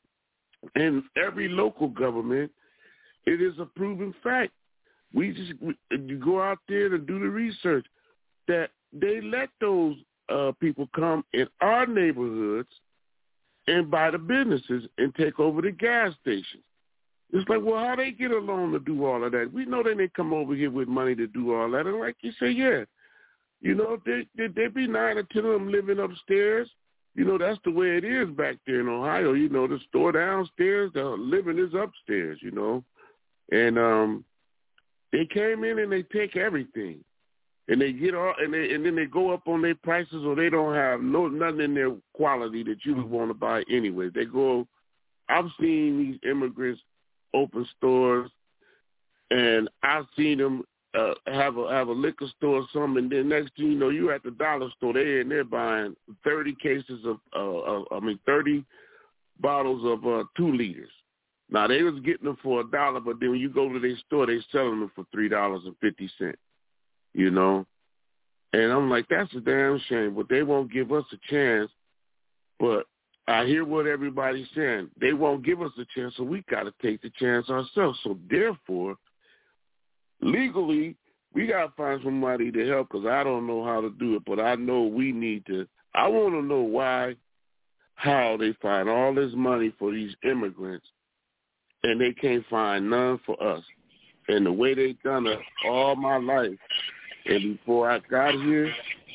and every local government, it is a proven fact. We just we, you go out there and do the research that they let those Uh, people come in our neighborhoods and buy the businesses and take over the gas stations. It's like, well, how they get a loan to do all of that? We know they didn't come over here with money to do all that. And like you say, yeah, you know, there they, they be nine or ten of them living upstairs. You know, that's the way it is back there in Ohio. You know, the store downstairs, the living is upstairs, you know. And um, they came in and they take everything. And they get all, and they, and then they go up on their prices, or they don't have no nothing in their quality that you would want to buy anyway. They go. I've seen these immigrants open stores, and I've seen them uh, have a have a liquor store or something. And then next thing you know, you at the dollar store, they and they're buying thirty cases of, uh, uh, I mean, thirty bottles of uh, two liters. Now they was getting them for a dollar, but then when you go to their store, they selling them for three dollars and fifty cents. You know, and I'm like, that's a damn shame, but they won't give us a chance. But I hear what everybody's saying. They won't give us a chance, so we got to take the chance ourselves. So therefore, legally, we got to find somebody to help, because I don't know how to do it, but I know we need to. I want to know why, how they find all this money for these immigrants, and they can't find none for us. And the way they done it all my life, and before I got here,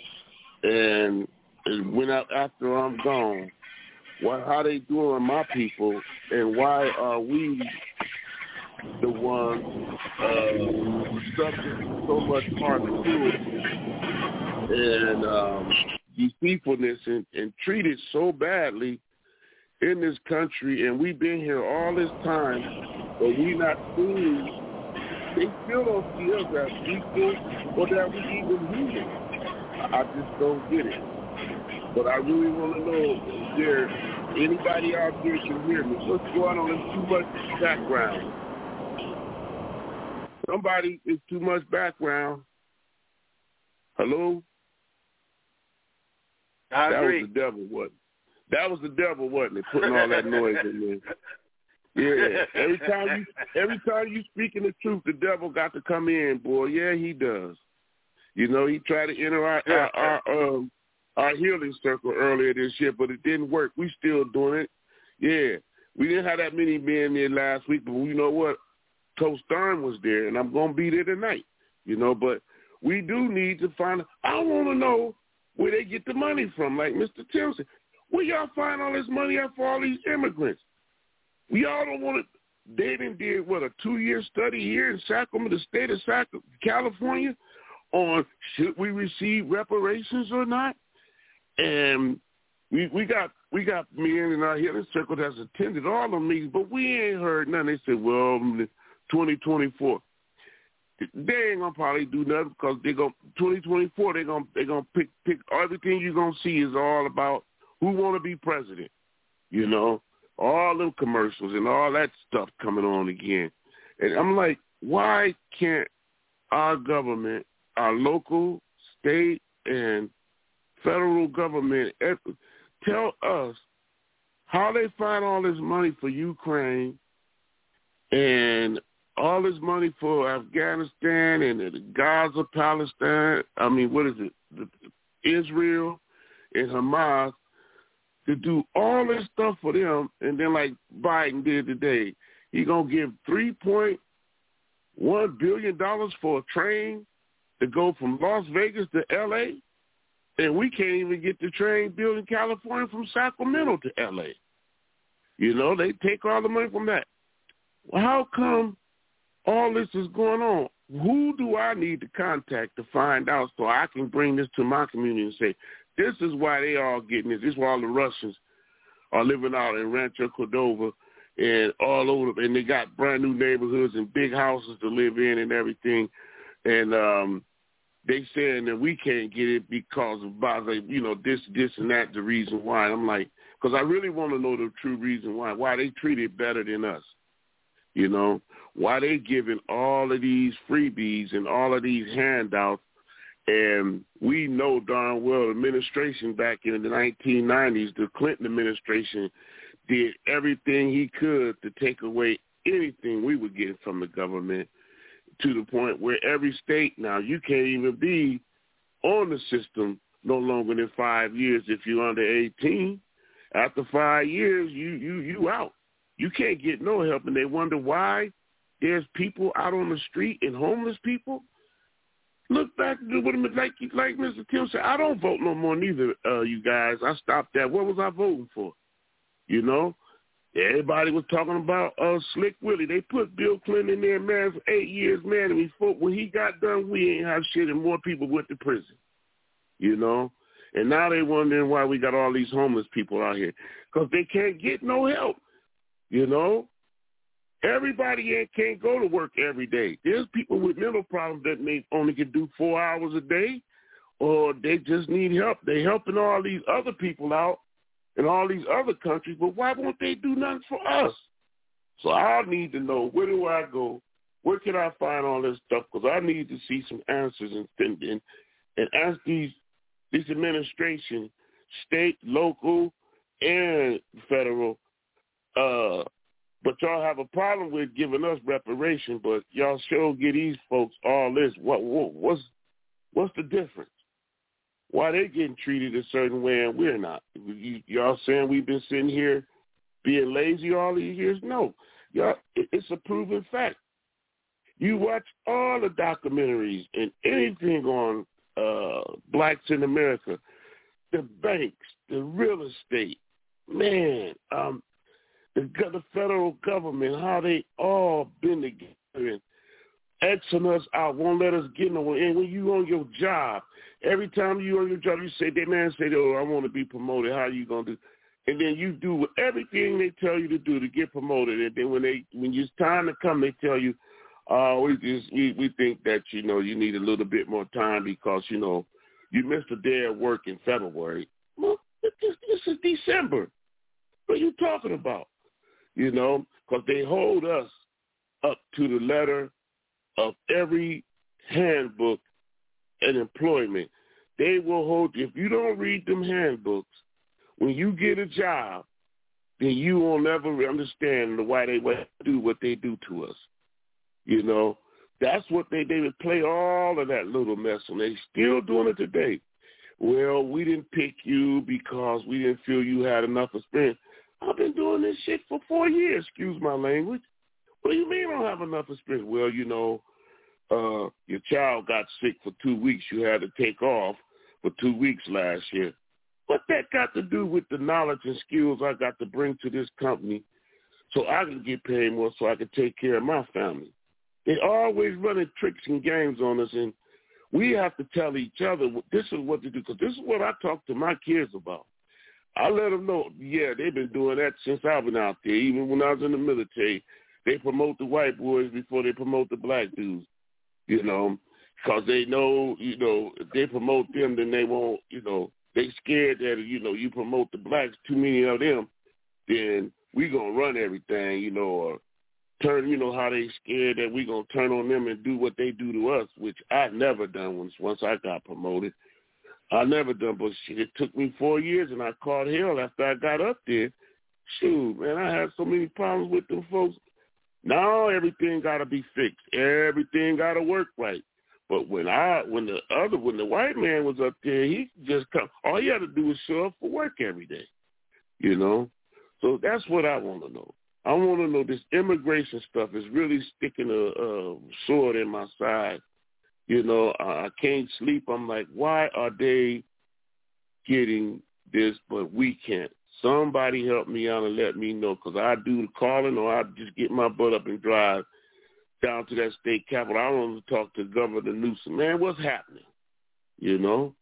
and it went out after I'm gone, what, how they doing my people, and why are we the ones uh, subject to so much hard cruelty and um, deceitfulness and, and treated so badly in this country, and we've been here all this time, but we not seeing. They still don't see us as equal or that we even human. I just don't get it. But I really want to know if there anybody out there can hear me. What's going on? There's too much background. Somebody is too much background. Hello? I that agree. was the devil, wasn't it? That was the devil, wasn't it? Putting all that noise in there. Yeah, every time you every time you speaking the truth, the devil got to come in, boy. Yeah, he does. You know, he tried to enter our our, our, um, our healing circle earlier this year, but it didn't work. We still doing it. Yeah, we didn't have that many men there last week, but you know what? Coach Stern was there, and I'm gonna be there tonight. You know, but we do need to find. I want to know where they get the money from, like Mister Timpson. Where y'all find all this money out for all these immigrants? We all don't want to. They done did, what, a two-year study here in Sacramento, the state of Sacramento, California, on should we receive reparations or not? And we we got we got men in our healing circle that's attended all the meetings, but we ain't heard nothing. They said, well, twenty twenty-four. They ain't gonna probably do nothing because they go twenty twenty-four. They gonna they gonna pick pick everything you gonna see is all about who want to be president. You know, all them commercials and all that stuff coming on again. And I'm like, why can't our government, our local, state, and federal government tell us how they find all this money for Ukraine and all this money for Afghanistan and the Gaza, Palestine, I mean, what is it, the, Israel and Hamas, to do all this stuff for them, and then like Biden did today, he going to give three point one billion dollars for a train to go from Las Vegas to L A, and we can't even get the train built in California from Sacramento to L A. You know, they take all the money from that. Well, how come all this is going on? Who do I need to contact to find out so I can bring this to my community and say, this is why they all getting this. This is why all the Russians are living out in Rancho Cordova and all over, and they got brand new neighborhoods and big houses to live in and everything. And um, they saying that we can't get it because of, you know, this, this, and that, the reason why. And I'm like, because I really want to know the true reason why, why they treat it better than us. You know, why they giving all of these freebies and all of these handouts. And we know darn well the administration back in the nineteen nineties, the Clinton administration, did everything he could to take away anything we were getting from the government, to the point where every state now, you can't even be on the system no longer than five years if you're under eighteen. After five years, you you you out. You can't get no help, and they wonder why there's people out on the street and homeless people. Look back to what like like Mister Tim said. I don't vote no more neither, uh, you guys. I stopped that. What was I voting for? You know, everybody was talking about uh, Slick Willie. They put Bill Clinton in there, man, for eight years, man. And we fought. When he got done, we ain't have shit, and more people went to prison. You know, and now they wondering why we got all these homeless people out here because they can't get no help. You know, everybody ain't, can't go to work every day. There's people with mental problems that may only can do four hours a day, or they just need help. They helping all these other people out in all these other countries, but why won't they do nothing for us? So I need to know, where do I go? Where can I find all this stuff? Because I need to see some answers and and, and ask these this administration, state, local, and federal. Uh, but y'all have a problem with giving us reparation, but y'all sure give these folks all this. What, what what's what's the difference? Why they getting treated a certain way and we're not? Y- y'all saying we've been sitting here being lazy all these years? No, y'all, it, it's a proven fact. You watch all the documentaries and anything on uh, blacks in America, the banks, the real estate, man. Um, The, the federal government, how they all been together and Xing us out, won't let us get nowhere. And when you on your job, every time you on your job, you say, that man say, oh, I want to be promoted. How you going to do? And then you do everything they tell you to do to get promoted. And then when they when it's time to come, they tell you, uh, we just we, we think that, you know, you need a little bit more time because, you know, you missed a day of work in February. Well, this, this is December. What are you talking about? You know, because they hold us up to the letter of every handbook and employment. They will hold you. If you don't read them handbooks, when you get a job, then you will never understand why they do what they do to us. You know, that's what they, they would play all of that little mess, and they still doing it today. Well, we didn't pick you because we didn't feel you had enough experience. I've been doing this shit for four years, excuse my language. What do you mean I don't have enough experience? Well, you know, uh, your child got sick for two weeks. You had to take off for two weeks last year. What that got to do with the knowledge and skills I got to bring to this company so I can get paid more so I can take care of my family? They always running tricks and games on us, and we have to tell each other this is what to do, because this is what I talk to my kids about. I let them know, yeah, they've been doing that since I've been out there, even when I was in the military. they promote the white boys before they promote the black dudes, you know, because they know, you know, if they promote them, then they won't, you know, they scared that, you know, you promote the blacks, too many of them, then we going to run everything, you know, or turn, you know, how they scared that we going to turn on them and do what they do to us, which I never done once, once I got promoted. I never done, but shit, it took me four years, and I caught hell after I got up there. Shoot, man, I had so many problems with them folks. Now everything got to be fixed. Everything got to work right. But when I, when the other, when the white man was up there, he just come. All he had to do was show up for work every day, you know. So that's what I want to know. I want to know this immigration stuff is really sticking a, a sword in my side. You know, I can't sleep. I'm like, why are they getting this, but we can't? Somebody help me out and let me know, because I do the calling, or I just get my butt up and drive down to that state capitol. I want to talk to Governor Newsom. Man, what's happening? You know?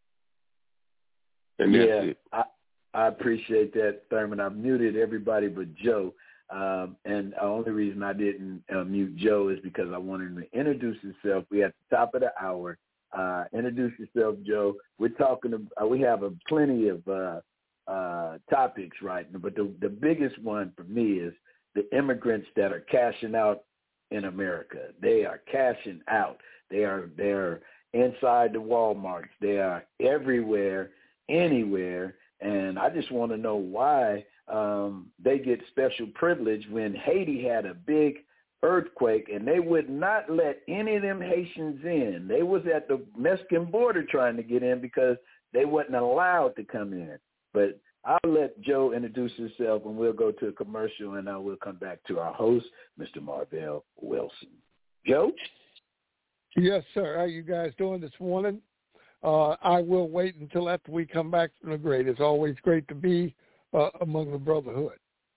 And that's yeah, it. I, I appreciate that, Thurman. I muted everybody but Joe. Um, and the only reason I didn't uh, mute Joe is because I wanted him to introduce himself. We at the top of the hour. Uh, introduce yourself, Joe. We're talking. Uh, we have a plenty of uh, uh, topics right now, but the, the biggest one for me is the immigrants that are cashing out in America. They are cashing out. They are they're inside the Walmarts. They are everywhere, anywhere, and I just want to know why. Um, they get special privilege when Haiti had a big earthquake, and they would not let any of them Haitians in. They was at the Mexican border trying to get in because they wasn't allowed to come in. But I'll let Joe introduce himself, and we'll go to a commercial, and I will come back to our host, Mister Marvell Wilson. Joe? Yes, sir. How you guys doing this morning? Uh, I will wait until after we come back from the break. It's always great to be Uh, among the brotherhood.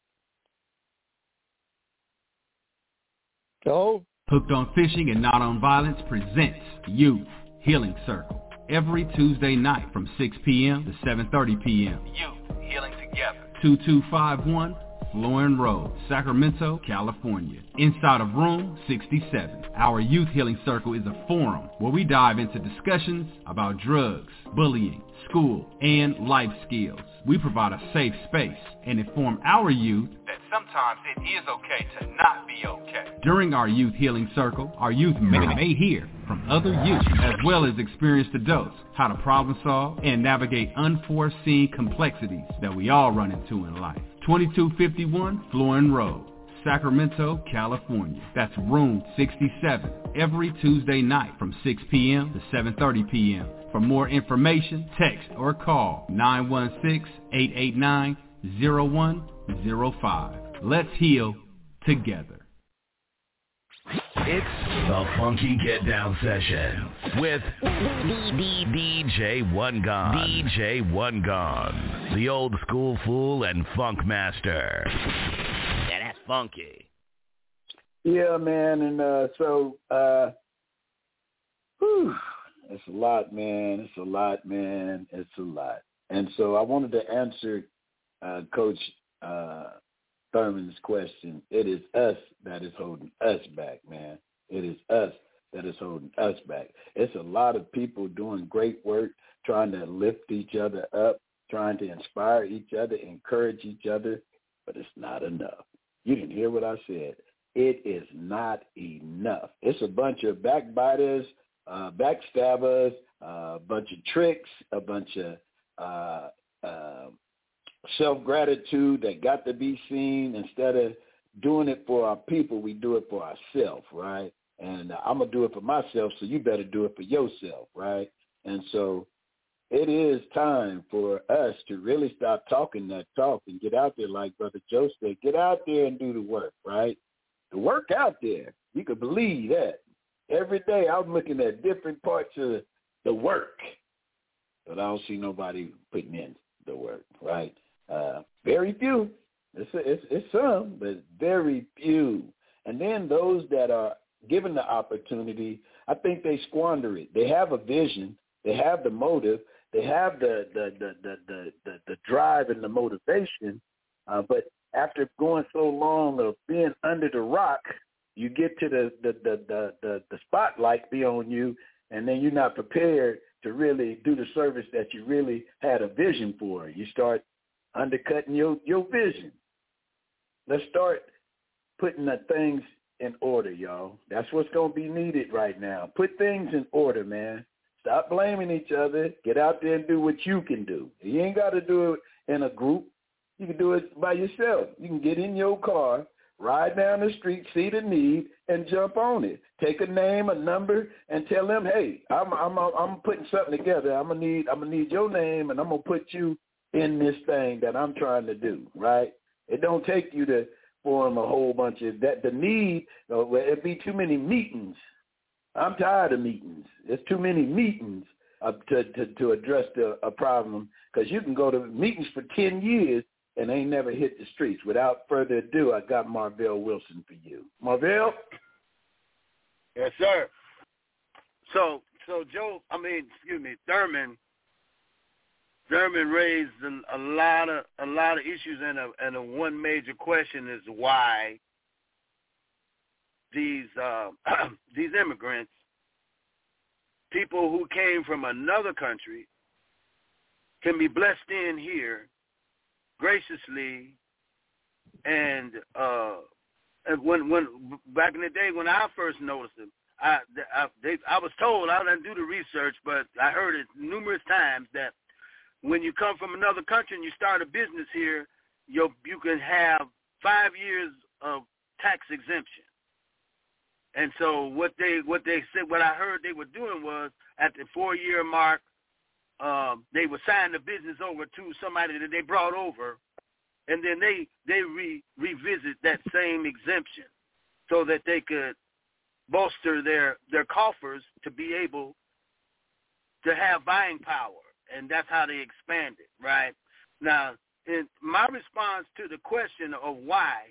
So, Hooked on Fishing and Not on Violence presents Youth Healing Circle every Tuesday night from six p.m. to seven thirty p.m. Youth Healing Together. two two five one Florin Road, Sacramento, California. Inside of Room sixty-seven. Our Youth Healing Circle is a forum where we dive into discussions about drugs, bullying, school, and life skills. We provide a safe space and inform our youth that sometimes it is okay to not be okay. During our Youth Healing Circle, our youth may, may hear from other youth as well as experienced adults how to problem solve and navigate unforeseen complexities that we all run into in life. twenty-two fifty-one Florin Road, Sacramento, California. That's Room sixty-seven every Tuesday night from six p.m. to seven thirty p.m. For more information, text or call nine one six, eight eight nine, zero one zero five. Let's heal together. It's the Funky Get Down Session with D J One Gone. D J One Gone, the old school fool and funk master. Yeah, that's funky. Yeah, man, and uh, so, uh, whew, it's a lot, man. It's a lot, man. It's a lot. And so I wanted to answer uh, Coach uh, Thurman's question. It is us that is holding us back, man. It is us that is holding us back. It's a lot of people doing great work, trying to lift each other up, trying to inspire each other, encourage each other, but it's not enough. You didn't hear what I said. It is not enough. It's a bunch of backbiters, uh, backstabbers, a uh, bunch of tricks, a bunch of uh, uh, self-gratitude that got to be seen. Instead of doing it for our people, we do it for ourselves, right? And uh, I'm going to do it for myself, so you better do it for yourself, right? And so it is time for us to really stop talking that talk and get out there, like Brother Joe said. Get out there and do the work, right? The work out there. You can believe that. Every day I'm looking at different parts of the work, but I don't see nobody putting in the work, right? Uh, very few. It's, a, it's, it's some, but very few. And then those that are given the opportunity, I think they squander it. They have a vision. They have the motive. They have the the the the the, the, the drive and the motivation, uh, but after going so long of being under the rock, you get to the the, the, the, the the spotlight be on you, and then you're not prepared to really do the service that you really had a vision for. You start undercutting your, your vision. Let's start putting the things in order, y'all. That's what's going to be needed right now. Put things in order, man. Stop blaming each other. Get out there and do what you can do. You ain't got to do it in a group. You can do it by yourself. You can get in your car, ride down the street, see the need, and jump on it. Take a name, a number, and tell them, hey, I'm I'm I'm putting something together. I'm gonna need I'm gonna need your name, and I'm gonna put you in this thing that I'm trying to do. Right? It don't take you to form a whole bunch of that. The need, uh, it'd be too many meetings. I'm tired of meetings. There's too many meetings uh, to, to to address the, a problem, because you can go to meetings for ten years and ain't never hit the streets. Without further ado, I got Marvell Wilson for you. Marvell? Yes, sir. So, so Joe, I mean, excuse me, Thurman, Thurman raised a, a lot of a lot of issues, and a, and a one major question is why these uh, these immigrants, people who came from another country, can be blessed in here graciously, and uh, and when when back in the day when I first noticed them, I I, they, I was told, I didn't do the research, but I heard it numerous times that when you come from another country and you start a business here, you you can have five years of tax exemption. And so what they what they said, what I heard they were doing was at the four year mark, um, they would sign the business over to somebody that they brought over, and then they they re, revisit that same exemption so that they could bolster their their coffers to be able to have buying power, and that's how they expanded. Right now, in my response to the question of why.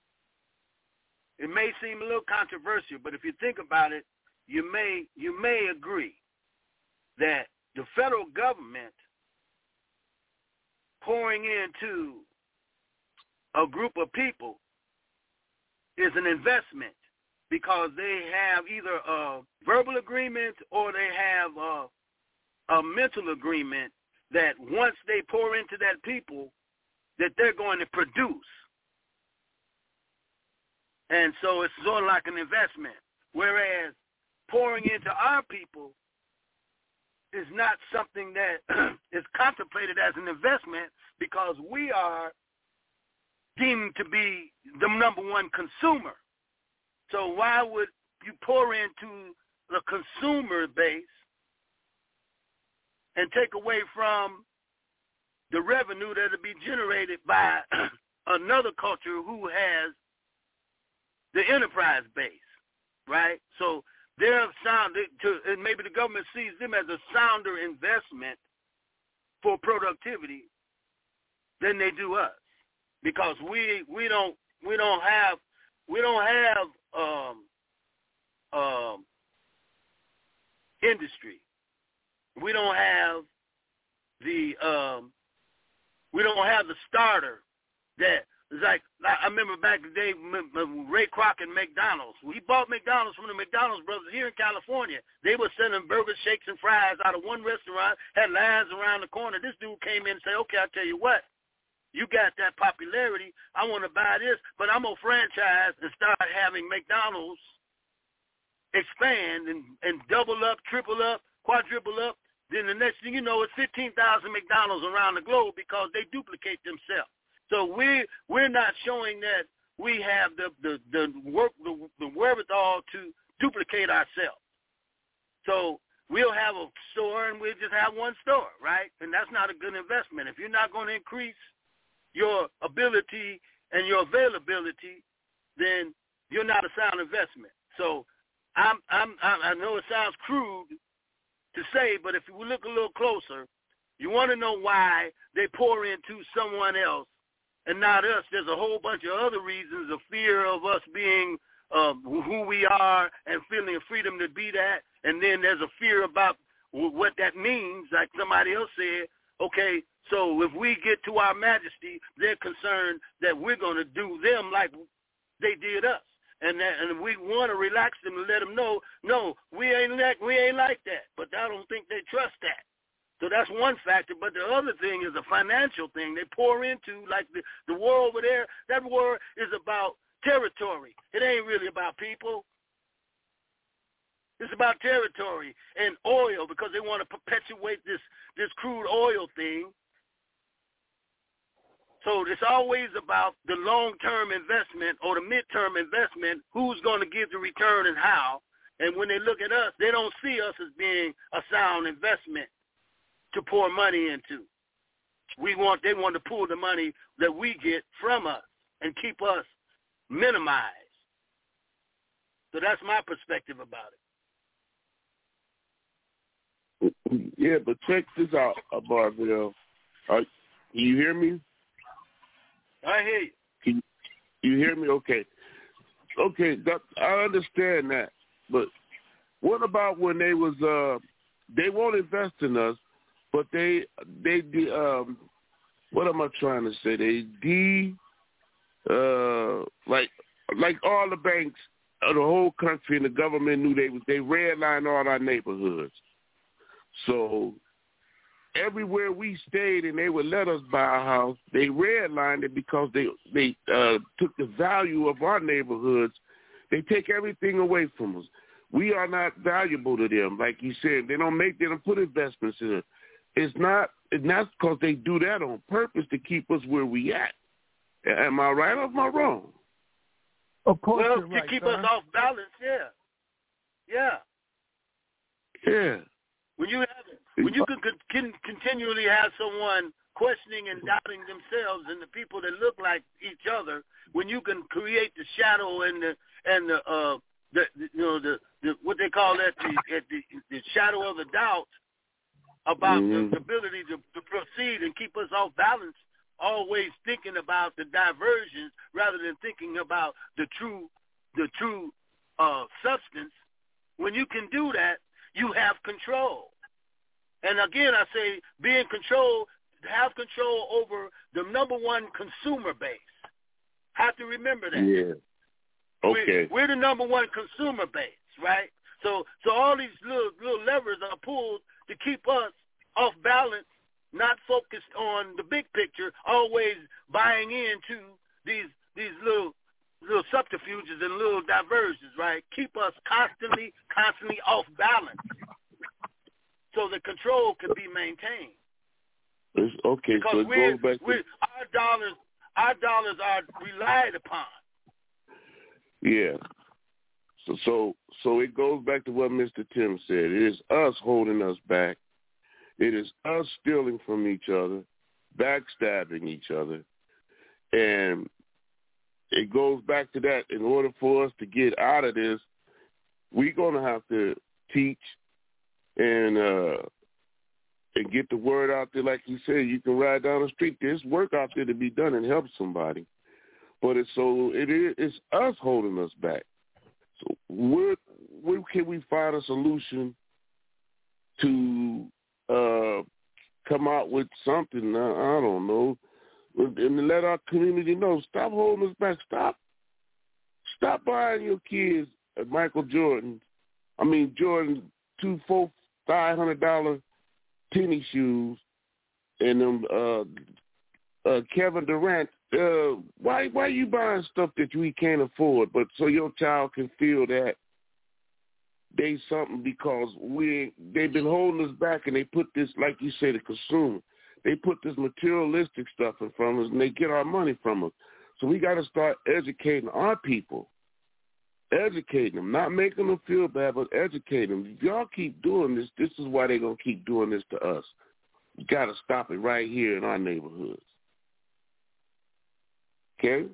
It may seem a little controversial, but if you think about it, you may you may agree that the federal government pouring into a group of people is an investment, because they have either a verbal agreement or they have a, a mental agreement that once they pour into that people, that they're going to produce. And so it's sort of like an investment, whereas pouring into our people is not something that is contemplated as an investment, because we are deemed to be the number one consumer. So why would you pour into the consumer base and take away from the revenue that will be generated by another culture who has the enterprise base, right? So they're sound to, and maybe the government sees them as a sounder investment for productivity than they do us, because we we don't we don't have we don't have um, um, industry. We don't have the um, we don't have the starter that. It's like, I remember back in the day when Ray Kroc and McDonald's. He bought McDonald's from the McDonald's brothers here in California. They were sending burgers, shakes, and fries out of one restaurant, had lines around the corner. This dude came in and said, okay, I'll tell you what. You got that popularity. I want to buy this, but I'm going to franchise and start having McDonald's expand and, and double up, triple up, quadruple up. Then the next thing you know, it's fifteen thousand McDonald's around the globe because they duplicate themselves. So we we're not showing that we have the the the work the, the wherewithal to duplicate ourselves. So we'll have a store and we'll just have one store, right? And that's not a good investment. If you're not going to increase your ability and your availability, then you're not a sound investment. So I'm I'm I know it sounds crude to say, but if you look a little closer, you want to know why they pour into someone else and not us. There's a whole bunch of other reasons, a fear of us being uh, who we are and feeling a freedom to be that. And then there's a fear about what that means. Like somebody else said, Okay, so if we get to our majesty, they're concerned that we're going to do them like they did us. And that, and we want to relax them and let them know, no, we ain't like, we ain't like that. But I don't think they trust that. So that's one factor. But the other thing is a financial thing. They pour into, like the, the war over there, that war is about territory. It ain't really about people. It's about territory and oil because they want to perpetuate this, this crude oil thing. So it's always about the long-term investment or the mid-term investment, who's going to give the return and how. And when they look at us, they don't see us as being a sound investment to pour money into. We want, they want to pull the money that we get from us and keep us minimized. So that's my perspective about it. Yeah, but check this out, Barville. Uh, can you hear me? I hear you. Can you hear me? Okay. Okay, that, I understand that. But what about when they was, uh, they won't invest in us, but they, they, um, what am I trying to say? They de, uh, like, like all the banks of the whole country and the government knew they was, they redlined all our neighborhoods. So everywhere we stayed and they would let us buy a house, they redlined it because they they uh, took the value of our neighborhoods. They take everything away from us. We are not valuable to them, like you said. They don't make, they don't put investments in it. It's not, and that's because they do that on purpose to keep us where we at. Am I right or am I wrong? Of course, well, you're to right, keep son. us off balance, yeah, yeah, yeah. When you have When you can, can continually have someone questioning and doubting themselves and the people that look like each other, when you can create the shadow and the and the uh the, the you know the, the what they call that the, the the shadow of the doubt about mm-hmm. the, the ability to, to proceed and keep us off balance, always thinking about the diversions rather than thinking about the true the true uh substance. When you can do that, you have control. And again, I say be in control, have control over the number one consumer base. Have to remember that. Yeah. Okay. We're, we're the number one consumer base, right? So so all these little little levers are pulled to keep us off balance, not focused on the big picture, always buying into these these little little subterfuges and little diversions, right? Keep us constantly, constantly off balance. So the control can be maintained. It's, okay, because so it we're, goes back to we're, our dollars. Our dollars are relied upon. Yeah. So so so it goes back to what Mister Tim said. It is us holding us back. It is us stealing from each other, backstabbing each other, and it goes back to that. In order for us to get out of this, we're gonna have to teach. And uh, and get the word out there, like you said, you can ride down the street. There's work out there to be done and help somebody, but it's so it is it's us holding us back. So where where can we find a solution to uh, come out with something? I, I don't know, and let our community know. Stop holding us back. Stop stop buying your kids a Michael Jordan. I mean Jordan two four. Five hundred dollar tennis shoes and them uh, uh, Kevin Durant. Uh, why why you buying stuff that we can't afford? But so your child can feel that they something because we they've been holding us back and they put this, like you say, the consumer. They put this materialistic stuff in front of us and they get our money from us. So we got to start educating our people. Educating them, not making them feel bad, but educating them. If y'all keep doing this, this is why they're going to keep doing this to us. You got to stop it right here in our neighborhoods. Okay?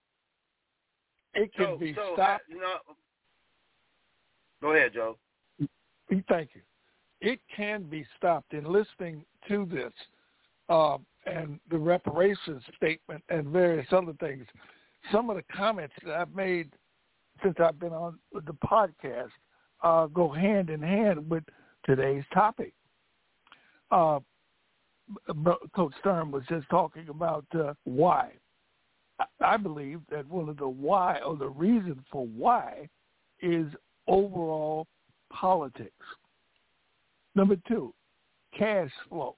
It can so, be so, stopped. You know, go ahead, Joe. Thank you. It can be stopped. In listening to this uh, and the reparations statement and various other things, some of the comments that I've made since I've been on the podcast, uh, go hand in hand with today's topic. Uh, Coach Stern was just talking about uh, why. I believe that one of the why, or the reason for why, is overall politics. Number two, cash flow.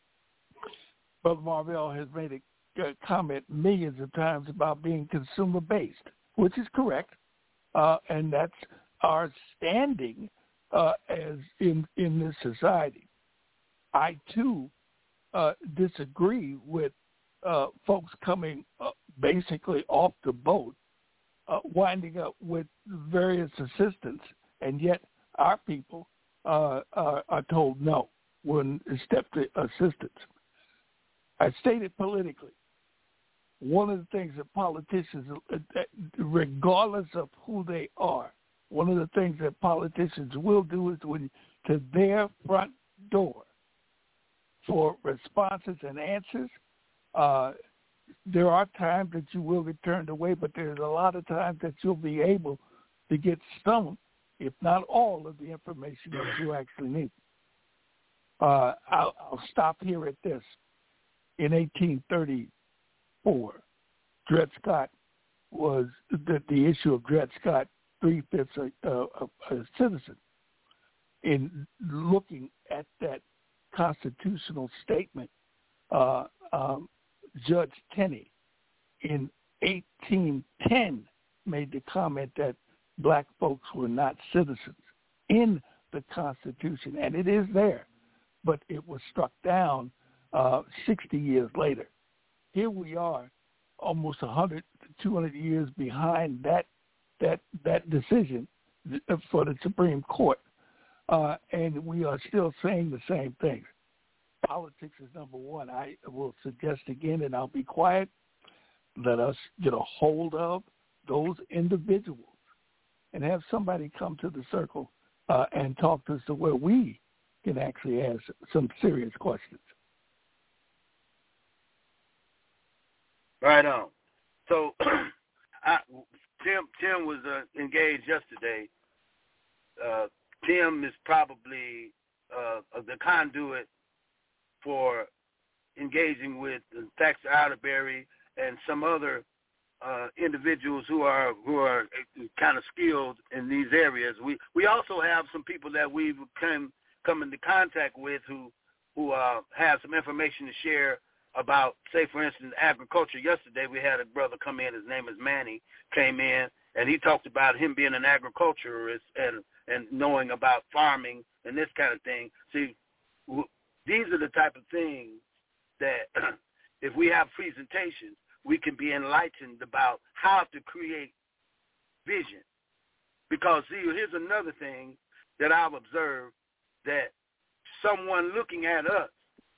Brother Marvell has made a, a comment millions of times about being consumer-based, which is correct, uh, and that's our standing uh, as in, in this society. I, too, uh, disagree with uh, folks coming uh, basically off the boat, uh, winding up with various assistance, and yet our people uh, are, are told no when step to assistance. I stated politically, one of the things that politicians, regardless of who they are, one of the things that politicians will do is when to their front door for responses and answers. Uh, there are times that you will get turned away, but there's a lot of times that you'll be able to get some, if not all, of the information that you actually need. Uh, I'll, I'll stop here at this. In eighteen thirty-four, Dred Scott was, the, the issue of Dred Scott, three-fifths a, a, a citizen. In looking at that constitutional statement, uh, um, Judge Tenney in eighteen ten made the comment that black folks were not citizens in the Constitution, and it is there, but it was struck down uh, sixty years later. Here we are, almost one hundred, two hundred years behind that that that decision for the Supreme Court, uh, and we are still saying the same thing. Politics is number one. I will suggest again, and I'll be quiet, let us get a hold of those individuals and have somebody come to the circle uh, and talk to us to where we can actually ask some serious questions. Right on. So I, Tim Tim was uh, engaged yesterday. Uh, Tim is probably uh, the conduit for engaging with Thaxter Atterbury and some other uh, individuals who are who are kind of skilled in these areas. We we also have some people that we've come come into contact with who who uh, have some information to share about, say, for instance, agriculture. Yesterday we had a brother come in. His name is Manny. Came in and he talked about him being an agriculturalist and and knowing about farming and this kind of thing. See, w- these are the type of things that if we have presentations, we can be enlightened about how to create vision. Because, see, here's another thing that I've observed, that someone looking at us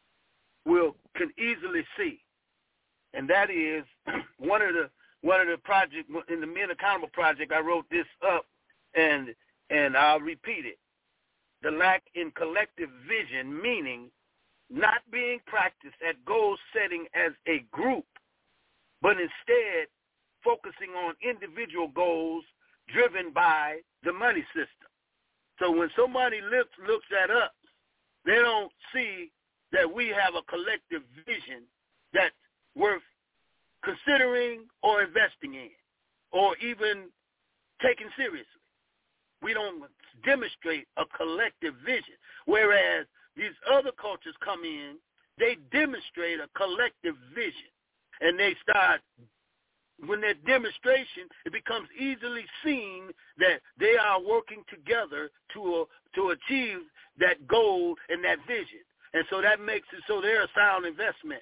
will can easily see, and that is one of the one of the project in the Men Accountable Project. I wrote this up, and and I'll repeat it: the lack in collective vision, meaning not being practiced at goal setting as a group, but instead focusing on individual goals driven by the money system. So when somebody looks looks at us, they don't see that we have a collective vision that's worth considering or investing in or even taking seriously. We don't demonstrate a collective vision. Whereas these other cultures come in, they demonstrate a collective vision. And they start, when their demonstration, it becomes easily seen that they are working together to, uh, to achieve that goal and that vision. And so that makes it so they're a sound investment.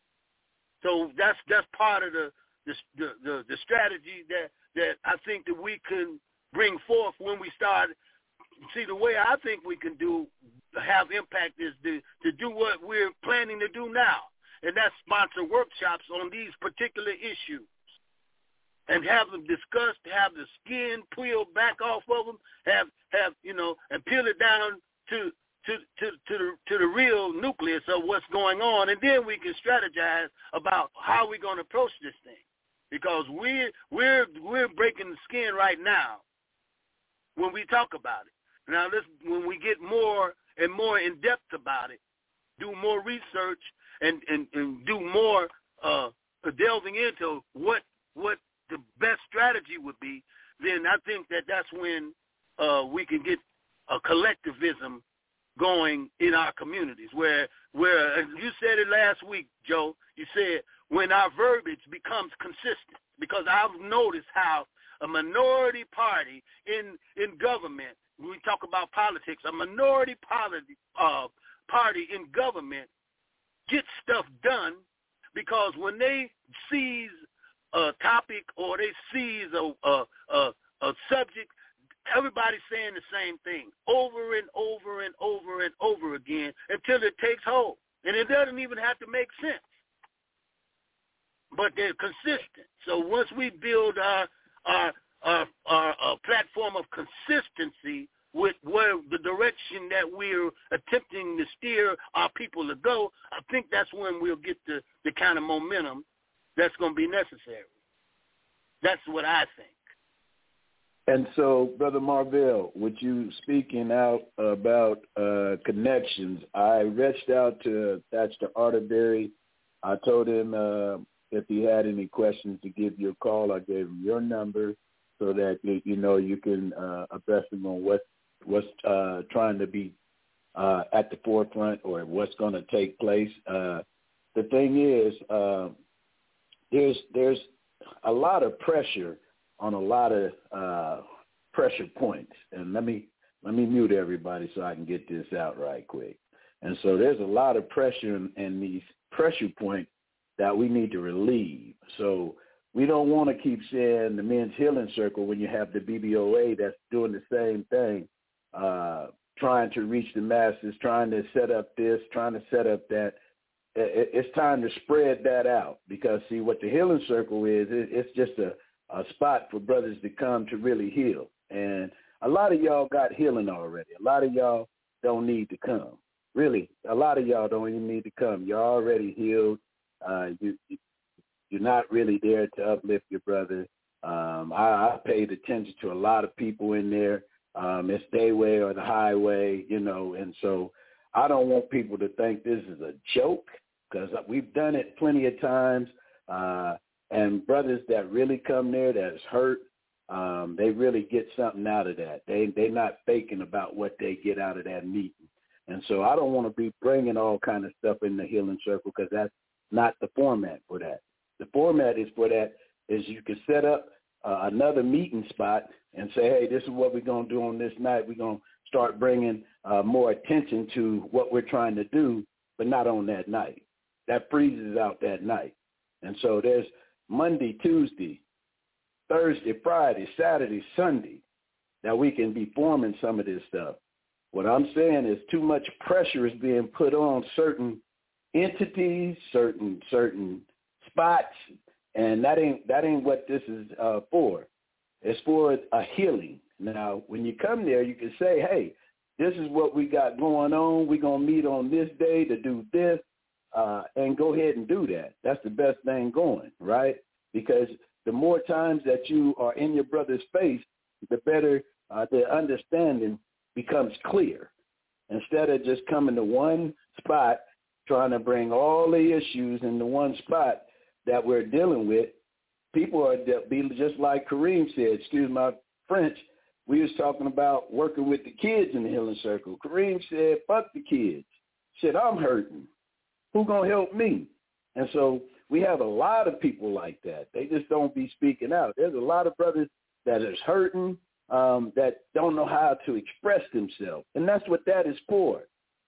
So that's that's part of the the the, the strategy that, that I think that we can bring forth when we start. See, the way I think we can do have impact is to, to do what we're planning to do now, and that's sponsor workshops on these particular issues and have them discussed, have the skin peeled back off of them, have have you know, and peel it down to. To, to to the to the real nucleus of what's going on, and then we can strategize about how we're going to approach this thing, because we're we're we're breaking the skin right now when we talk about it. Now, this when we get more and more in depth about it, do more research and, and, and do more uh, delving into what what the best strategy would be, then I think that that's when uh, we can get a collectivism going in our communities, where, where as you said it last week, Joe, you said when our verbiage becomes consistent, because I've noticed how a minority party in, in government, when we talk about politics, a minority party, uh, party in government gets stuff done because when they seize a topic or they seize a, a, a, a subject, everybody's saying the same thing over and over and over and over again until it takes hold. And it doesn't even have to make sense. But they're consistent. So once we build our our, our, our, our platform of consistency with where the direction that we're attempting to steer our people to go, I think that's when we'll get the, the kind of momentum that's going to be necessary. That's what I think. And so, Brother Marvell, with you speaking out about uh, connections, I reached out to Thatcher Arterberry. I told him uh, if he had any questions to give you a call. I gave him your number so that, you know, you can uh, address him on what, what's uh, trying to be uh, at the forefront or what's going to take place. Uh, the thing is, uh, there's there's a lot of pressure on a lot of uh, pressure points. And let me let me mute everybody so I can get this out right quick. And so there's a lot of pressure in, in these pressure points that we need to relieve. So we don't want to keep saying the Men's Healing Circle when you have the B B O A that's doing the same thing, uh, trying to reach the masses, trying to set up this, trying to set up that. It's time to spread that out because, see, what the Healing Circle is, it's just a a spot for brothers to come to really heal. And a lot of y'all got healing already. A lot of y'all don't need to come. Really, a lot of y'all don't even need to come. You're already healed. Uh, you, you're not really there to uplift your brother. Um, I, I paid attention to a lot of people in there. Um, it's their way or the highway, you know, and so I don't want people to think this is a joke because we've done it plenty of times. Uh, And brothers that really come there that is hurt, um, they really get something out of that. They, they're not faking about what they get out of that meeting. And so I don't want to be bringing all kind of stuff in the Healing Circle because that's not the format for that. The format is for that is you can set up uh, another meeting spot and say, hey, this is what we're going to do on this night. We're going to start bringing uh, more attention to what we're trying to do, but not on that night. That freezes out that night. And so there's Monday, Tuesday, Thursday, Friday, Saturday, Sunday, that we can be forming some of this stuff. What I'm saying is too much pressure is being put on certain entities, certain certain spots, and that ain't that ain't what this is uh, for. It's for a healing. Now, when you come there, you can say, hey, this is what we got going on. We're going to meet on this day to do this. Uh, and go ahead and do that. That's the best thing going, right? Because the more times that you are in your brother's face, the better uh, the understanding becomes clear. Instead of just coming to one spot, trying to bring all the issues into one spot that we're dealing with, people are be just like Kareem said, excuse my French, we was talking about working with the kids in the Healing Circle. Kareem said, fuck the kids. Shit, I'm hurting. Who gonna help me? And so we have a lot of people like that. They just don't be speaking out. There's a lot of brothers that is hurting, um, that don't know how to express themselves. And that's what that is for,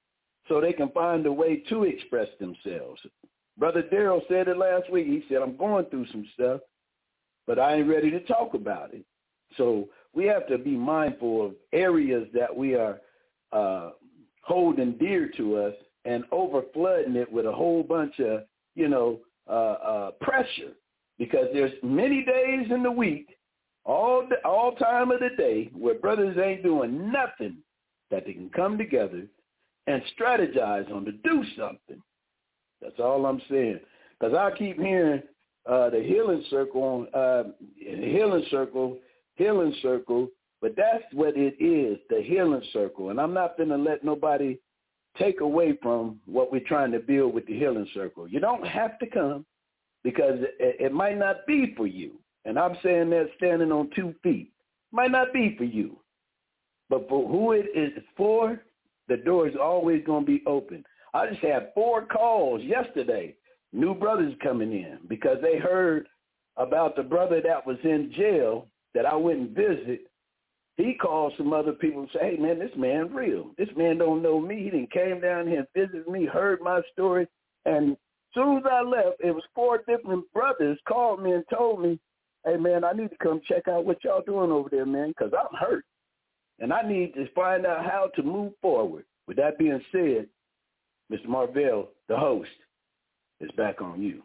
so they can find a way to express themselves. Brother Daryl said it last week. He said, I'm going through some stuff, but I ain't ready to talk about it. So we have to be mindful of areas that we are uh, holding dear to us and over flooding it with a whole bunch of, you know, uh, uh, pressure, because there's many days in the week, all the, all time of the day, where brothers ain't doing nothing that they can come together and strategize on to do something. That's all I'm saying. Because I keep hearing uh, the Healing Circle, uh, Healing Circle, Healing Circle, but that's what it is, the Healing Circle. And I'm not going to let nobody take away from what we're trying to build with the Healing Circle. You don't have to come because it, it might not be for you. And I'm saying that standing on two feet. Might not be for you. But for who it is for, the door is always going to be open. I just had four calls yesterday, new brothers coming in, because they heard about the brother that was in jail that I went and visit. He called some other people and said, hey, man, this man real. This man don't know me. He done came down here and visited me, heard my story. And as soon as I left, it was four different brothers called me and told me, hey, man, I need to come check out what y'all doing over there, man, because I'm hurt. And I need to find out how to move forward. With that being said, Mister Marvell, the host, is back on you.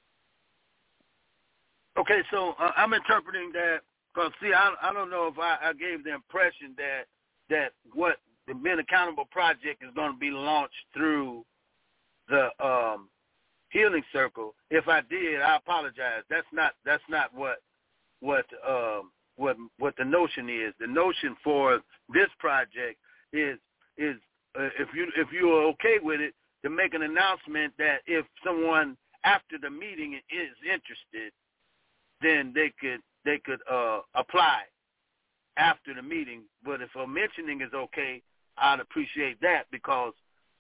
Okay, so uh, I'm interpreting that because, see, I, I don't know if I, I gave the impression that that what the Men Accountable Project is going to be launched through the um, Healing Circle. If I did, I apologize. That's not that's not what what um, what what the notion is. The notion for this project is is uh, if you if you are okay with it, to make an announcement that if someone after the meeting is interested, then they could they could uh, apply after the meeting. But if a mentioning is okay, I'd appreciate that, because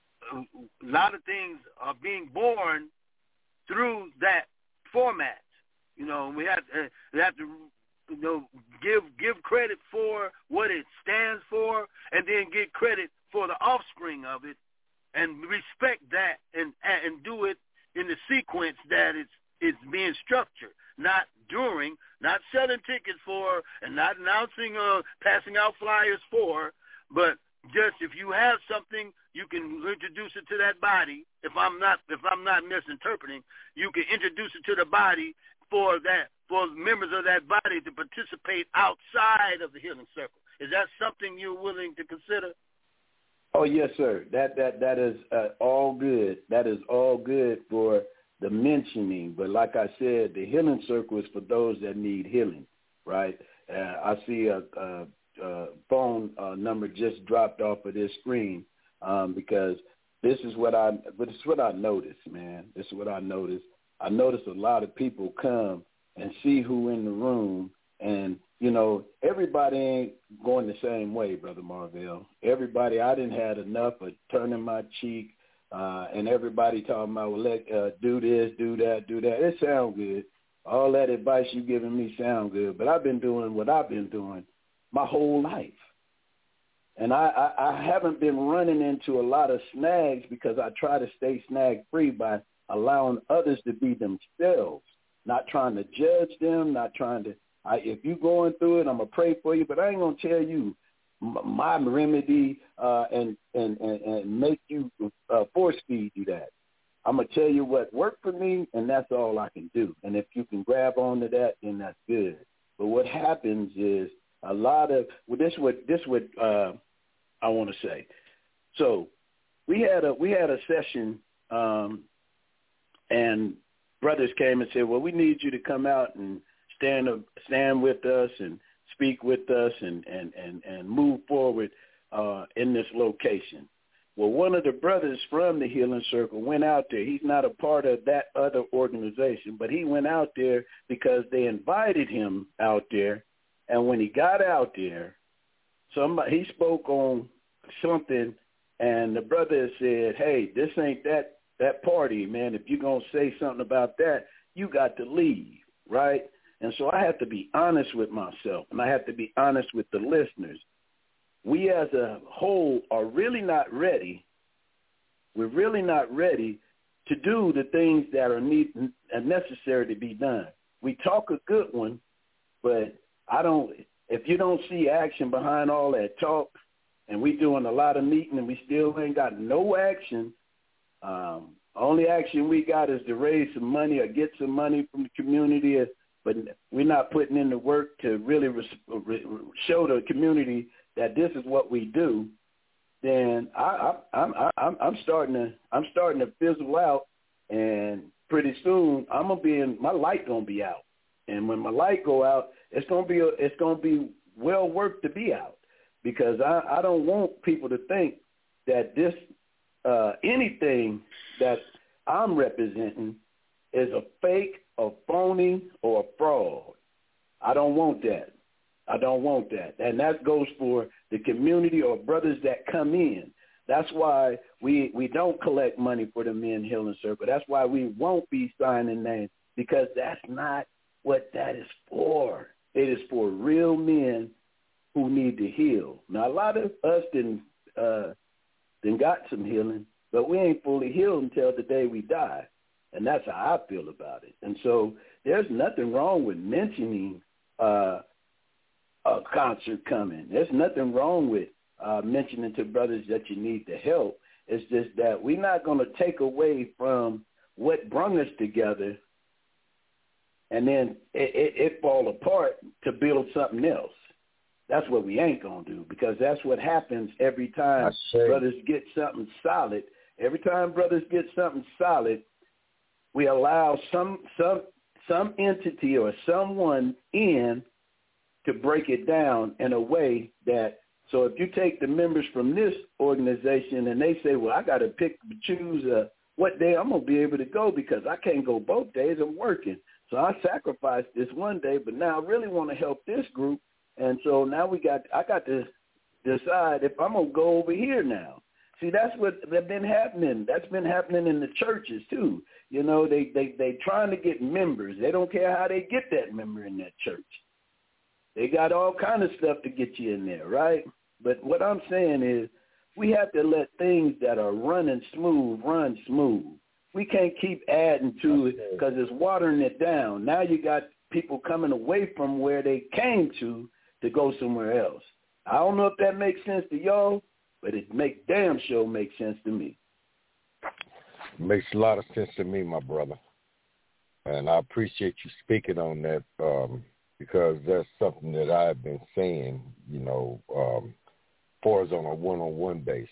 a lot of things are being born through that format. You know, we have to, we have to you know give give credit for what it stands for, and then get credit for the offspring of it, and respect that, and and do it in the sequence that it's it's being structured. Not during, not selling tickets for, and not announcing or passing out flyers for, but just if you have something, you can introduce it to that body. If I'm not, if I'm not misinterpreting, you can introduce it to the body for that, for members of that body to participate outside of the Healing Circle. Is that something you're willing to consider? Oh yes, sir. That that that is uh, all good. That is all good for the mentioning, but like I said, the Healing Circle is for those that need healing, right? Uh, I see a, a, a phone uh, number just dropped off of this screen um, because this is what I, this is what I noticed, man. This is what I noticed. I noticed a lot of people come and see who in the room, and you know, everybody ain't going the same way, Brother Marvell. Everybody, I didn't had enough of turning my cheek. Uh, and everybody talking about, well, let, uh, do this, do that, do that. It sound good. All that advice you giving me sound good. But I've been doing what I've been doing my whole life. And I, I, I haven't been running into a lot of snags because I try to stay snag-free by allowing others to be themselves, not trying to judge them, not trying to, I, if you're going through it, I'm going to pray for you, but I ain't going to tell you my remedy uh, and, and, and, and make you uh, force feed you that. I'm going to tell you what worked for me, and that's all I can do. And if you can grab onto that, then that's good. But what happens is a lot of well, this what this what uh, I want to say. So we had a we had a session, um, and brothers came and said, "Well, we need you to come out and stand up, stand with us and speak with us and, and, and, and move forward uh, in this location." Well, one of the brothers from the Healing Circle went out there. He's not a part of that other organization, but he went out there because they invited him out there. And when he got out there, somebody, he spoke on something, and the brother said, hey, this ain't that, that party, man. If you're going to say something about that, you got to leave, right? And so I have to be honest with myself, and I have to be honest with the listeners. We as a whole are really not ready. We're really not ready to do the things that are need, necessary to be done. We talk a good one, but I don't. If you don't see action behind all that talk, and we doing a lot of meeting and we still ain't got no action, um, only action we got is to raise some money or get some money from the community. But we're not putting in the work to really re- re- show the community that this is what we do. Then I, I, I'm, I'm, I'm starting to, I'm starting to fizzle out, and pretty soon I'm gonna be in. My light gonna be out, and when my light go out, it's gonna be, a, it's gonna be well worth to be out, because I, I don't want people to think that this uh, anything that I'm representing is a fake, a phony, or a fraud. I don't want that. I don't want that. And that goes for the community or brothers that come in. That's why we, we don't collect money for the Men Healing Circle. That's why we won't be signing names, because that's not what that is for. It is for real men who need to heal. Now, a lot of us didn't, uh, didn't got some healing, but we ain't fully healed until the day we die. And that's how I feel about it. And so there's nothing wrong with mentioning uh, a concert coming. There's nothing wrong with uh, mentioning to brothers that you need the help. It's just that we're not going to take away from what brought us together and then it, it, it fall apart to build something else. That's what we ain't going to do, because that's what happens every time brothers get something solid. Every time brothers get something solid, we allow some some some entity or someone in to break it down in a way that, so if you take the members from this organization and they say, well, I got to pick, choose uh, what day I'm going to be able to go because I can't go both days, I'm working. So I sacrificed this one day, but now I really want to help this group. And so now we got, I got to decide if I'm going to go over here now. See, that's what that's been happening. That's been happening in the churches too. You know, they they they trying to get members. They don't care how they get that member in that church. They got all kind of stuff to get you in there, right? But what I'm saying is, we have to let things that are running smooth run smooth. We can't keep adding to it because it's watering it down. Now you got people coming away from where they came to to go somewhere else. I don't know if that makes sense to y'all, but it makes damn sure makes sense to me. Makes a lot of sense to me, my brother. And I appreciate you speaking on that um, because that's something that I've been saying, you know, um, for us on a one-on-one basis.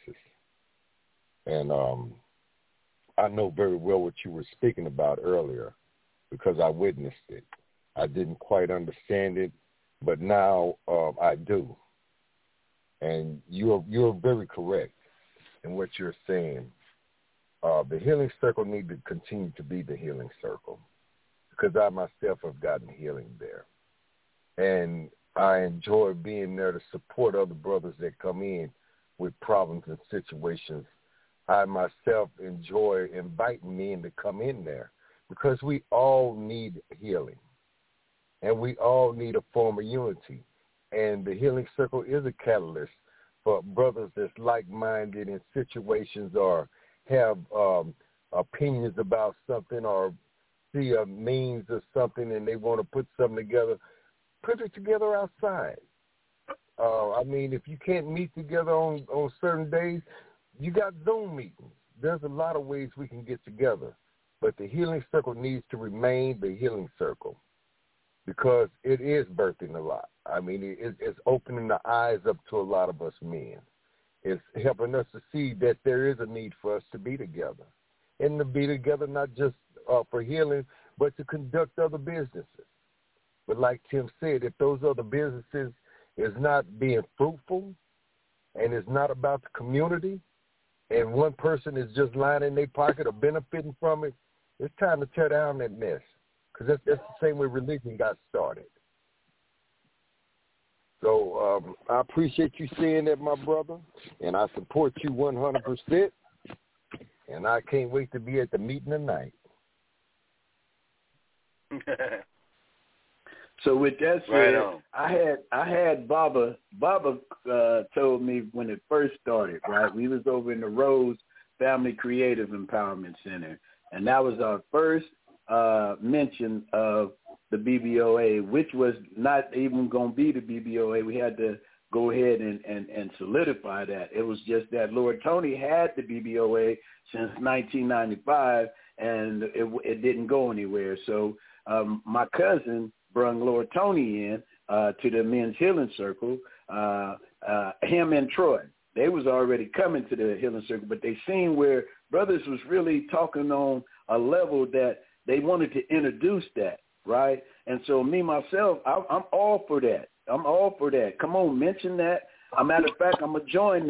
And um, I know very well what you were speaking about earlier because I witnessed it. I didn't quite understand it, but now uh, I do. And you're you're very correct in what you're saying. Uh, the Healing Circle need to continue to be the Healing Circle because I myself have gotten healing there. And I enjoy being there to support other brothers that come in with problems and situations. I myself enjoy inviting men to come in there because we all need healing. And we all need a form of unity. And the Healing Circle is a catalyst for brothers that's like-minded in situations or have um, opinions about something or see a means of something and they want to put something together. Put it together outside. Uh, I mean, if you can't meet together on, on certain days, you got Zoom meetings. There's a lot of ways we can get together. But the Healing Circle needs to remain the Healing Circle because it is birthing a lot. I mean, it, it's opening the eyes up to a lot of us men. It's helping us to see that there is a need for us to be together. And to be together not just uh, for healing, but to conduct other businesses. But like Tim said, if those other businesses is not being fruitful and it's not about the community and one person is just lying in their pocket or benefiting from it, it's time to tear down that mess because that's, that's the same way religion got started. So um, I appreciate you saying that, my brother, and I support you one hundred percent, and I can't wait to be at the meeting tonight. So with that said, right I had I had Baba Baba uh, told me when it first started, right? We was over in the Rose Family Creative Empowerment Center, and that was our first uh, mention of the B B O A, which was not even going to be the B B O A. We had to go ahead and, and, and solidify that. It was just that Lord Tony had the B B O A since nineteen ninety-five, and it, it didn't go anywhere. So um, my cousin brung Lord Tony in uh, to the Men's Healing Circle, uh, uh, him and Troy. They was already coming to the Healing Circle, but they seen where brothers was really talking on a level that they wanted to introduce that, right? And so me, myself, I, I'm all for that. I'm all for that. Come on, mention that. As a matter of fact, I'm going to join that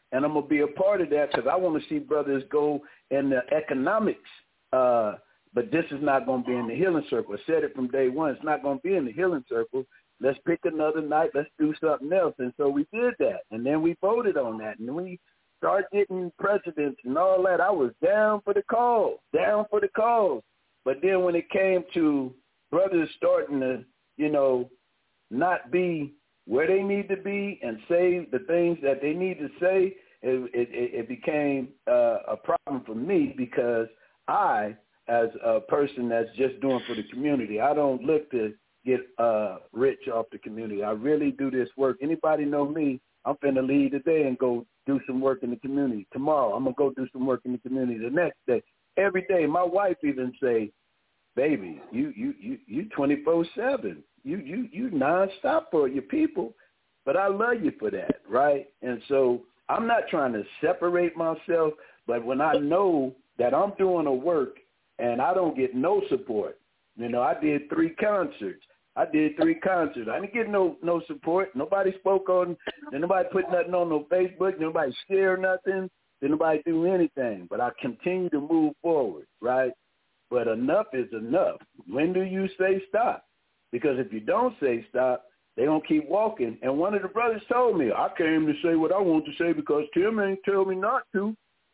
and I'm going to be a part of that because I want to see brothers go in the economics. Uh, but this is not going to be in the healing circle. I said it from day one. It's not going to be in the healing circle. Let's pick another night. Let's do something else. And so we did that, and then we voted on that, and we started getting presidents and all that. I was down for the cause, down for the cause. But then when it came to brothers starting to, you know, not be where they need to be and say the things that they need to say, it, it, it became uh, a problem for me because I, as a person that's just doing for the community, I don't look to get uh, rich off the community. I really do this work. Anybody know me, I'm finna leave today and go do some work in the community. Tomorrow, I'm going to go do some work in the community. The next day, every day, my wife even say, baby, you you you you twenty-four seven. You you you nonstop for your people. But I love you for that, right? And so I'm not trying to separate myself, but when I know that I'm doing a work and I don't get no support, you know, I did three concerts. I did three concerts. I didn't get no no support. Nobody spoke on, nobody put nothing on no Facebook. Nobody share nothing. Did nobody do anything. But I continue to move forward, right? But enough is enough. When do you say stop? Because if you don't say stop, they're going to keep walking. And one of the brothers told me, I came to say what I want to say because Tim ain't tell me not to.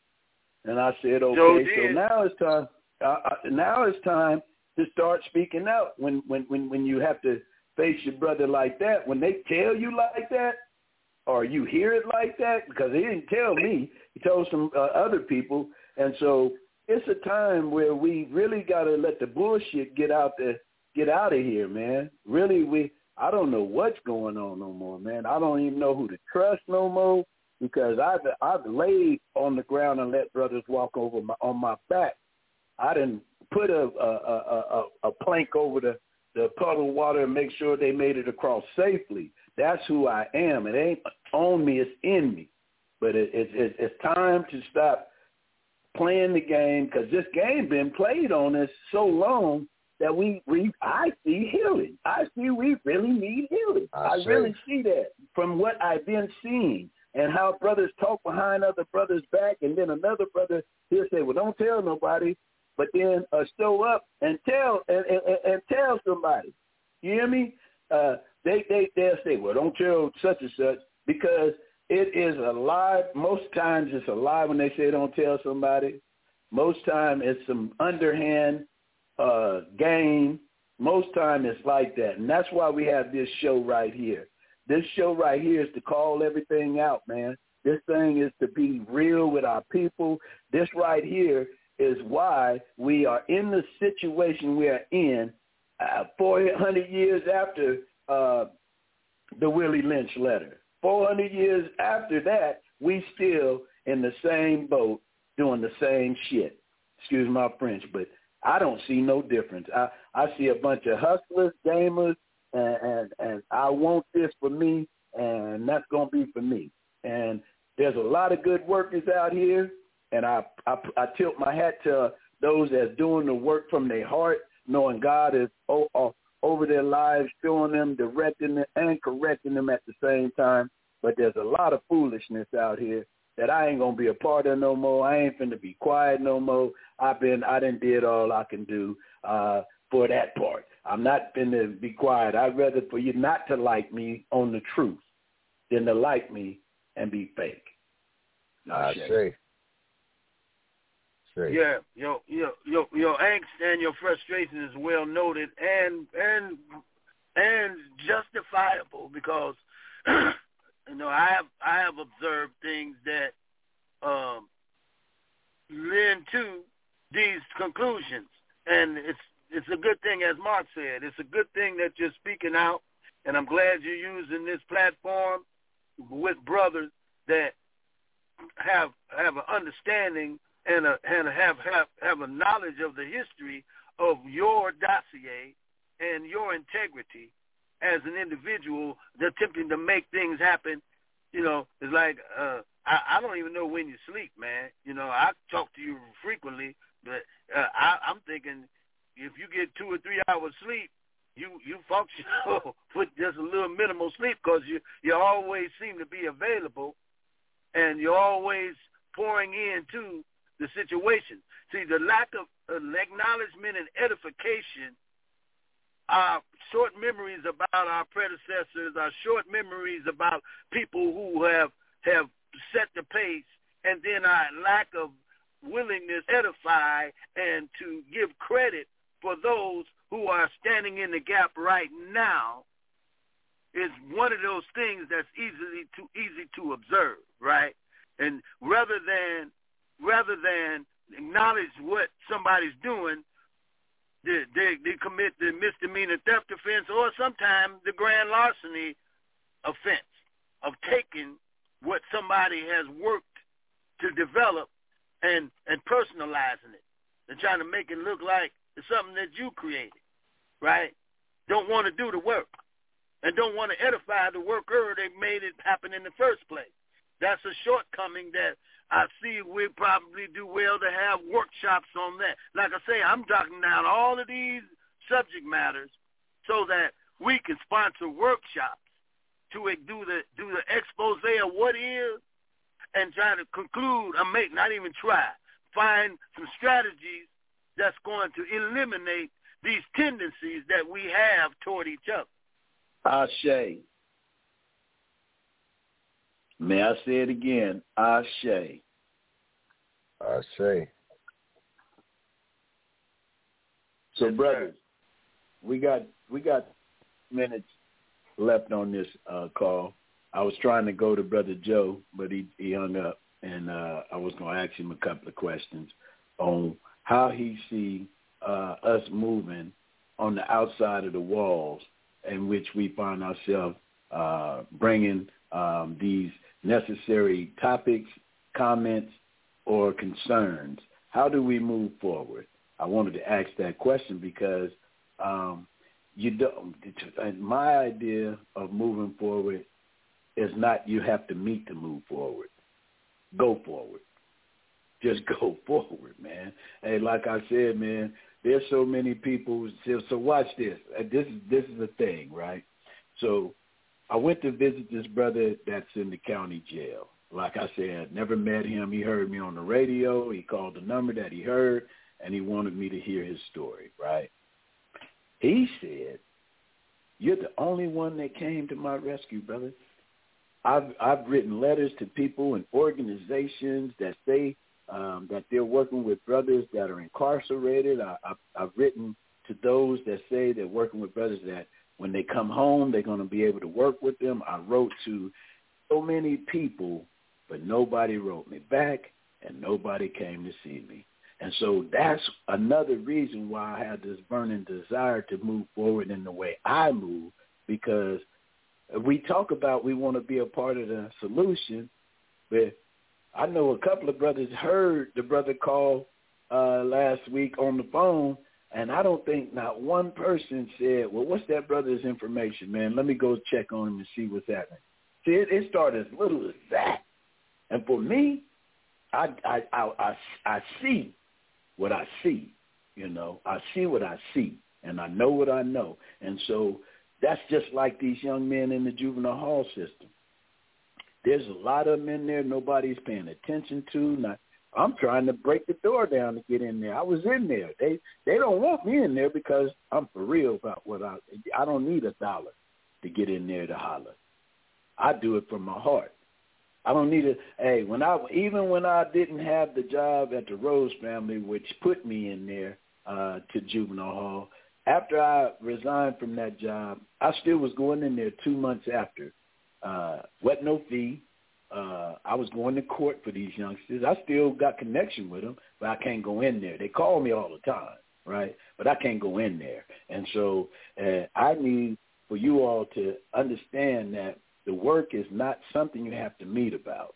And I said, okay, so now it's time. Uh, now it's time to start speaking out when, when, when, when you have to face your brother like that. When they tell you like that or you hear it like that, because he didn't tell me. He told some uh, other people. And so it's a time where we really got to let the bullshit get out the, get out of here, man. Really, we I don't know what's going on no more, man. I don't even know who to trust no more because I've I've laid on the ground and let brothers walk over my, on my back. I didn't put a a, a a a plank over the the puddle water and make sure they made it across safely. That's who I am. It ain't on me; it's in me. But it, it, it, it's time to stop playing the game because this game been played on us so long that we, we I see healing. I see we really need healing. I, I really see that from what I've been seeing and how brothers talk behind other brothers' back, and then another brother, he'll say, well, don't tell nobody, but then uh, show up and tell and, and, and tell somebody. You hear me? Uh, they, they, they'll say, well, don't tell such and such because it is a lie. Most times it's a lie when they say don't tell somebody. Most time it's some underhand uh, game. Most time it's like that. And that's why we have this show right here. This show right here is to call everything out, man. This thing is to be real with our people. This right here is why we are in the situation we are in uh, four hundred years after uh, the Willie Lynch letter. four hundred years after that, we still in the same boat doing the same shit. Excuse my French, but I don't see no difference. I, I see a bunch of hustlers, gamers, and, and, and I want this for me, and that's going to be for me. And there's a lot of good workers out here, and I, I, I tilt my hat to those that's doing the work from their heart, knowing God is o- o- over their lives, showing them, directing them, and correcting them at the same time. But there's a lot of foolishness out here that I ain't gonna be a part of no more. I ain't finna be quiet no more. I've been, I done did all I can do uh, for that part. I'm not finna be quiet. I'd rather for you not to like me on the truth than to like me and be fake. I see. Yeah, your your your your angst and your frustration is well noted and and and justifiable because you know I have I have observed things that um, lend to these conclusions, and it's it's a good thing, as Mark said, it's a good thing that you're speaking out, and I'm glad you're using this platform with brothers that have have an understanding and, a, and have, have have a knowledge of the history of your dossier and your integrity as an individual attempting to make things happen. You know, it's like uh, I, I don't even know when you sleep, man. You know, I talk to you frequently, but uh, I, I'm thinking if you get two or three hours sleep, you you function with just a little minimal sleep because you you always seem to be available. and you're always pouring into the situation. See, the lack of acknowledgement and edification, our short memories about our predecessors, our short memories about people who have, have set the pace, and then our lack of willingness to edify and to give credit for those who are standing in the gap right now is one of those things that's easily too easy to observe, right? And rather than rather than acknowledge what somebody's doing, they, they, they commit the misdemeanor theft offense or sometimes the grand larceny offense of taking what somebody has worked to develop and, and personalizing it and trying to make it look like it's something that you created, right? Don't want to do the work and don't want to edify the worker that made it happen in the first place. That's a shortcoming that I see we probably do well to have workshops on that. Like I say, I'm talking down all of these subject matters so that we can sponsor workshops to do the do the expose of what is and try to conclude, or make, not even try, find some strategies that's going to eliminate these tendencies that we have toward each other. Ashe. May I say it again? Ashe. Ashe. So, brothers, we got we got minutes left on this uh, call. I was trying to go to Brother Joe, but he, he hung up, and uh, I was going to ask him a couple of questions on how he see uh, us moving on the outside of the walls in which we find ourselves uh, bringing um, these necessary topics, comments, or concerns. How do we move forward? I wanted to ask that question because um, you don't. My idea of moving forward is not you have to meet to move forward. Go forward. Just go forward, man. Hey, like I said, man, there's so many people. So, so watch this. This is this is the thing, right? So I went to visit this brother that's in the county jail. Like I said, never met him. He heard me on the radio. He called the number that he heard, and he wanted me to hear his story, right? He said, "You're the only one that came to my rescue, brother. I've I've written letters to people and organizations that say um, that they're working with brothers that are incarcerated. I, I've, I've written to those that say they're working with brothers that when they come home, they're going to be able to work with them. I wrote to so many people, but nobody wrote me back, and nobody came to see me. And so that's another reason why I had this burning desire to move forward in the way I move, because we talk about we want to be a part of the solution, but I know a couple of brothers heard the brother call uh, last week on the phone, and I don't think not one person said, well, what's that brother's information, man? Let me go check on him and see what's happening. See, it, it started as little as that. And for me, I, I, I, I, I see what I see, you know. I see what I see, and I know what I know. And so that's just like these young men in the juvenile hall system. There's a lot of them in there nobody's paying attention to. Not, I'm trying to break the door down to get in there. I was in there. They they don't want me in there because I'm for real about what I – I don't need a dollar to get in there to holler. I do it from my heart. I don't need a – hey, when I even when I didn't have the job at the Rose family, which put me in there uh, to juvenile hall, after I resigned from that job, I still was going in there two months after. Uh, wasn't no fee. Uh, I was going to court for these youngsters. I still got connection with them, but I can't go in there. They call me all the time, right? But I can't go in there. And so uh, I need for you all to understand that the work is not something you have to meet about.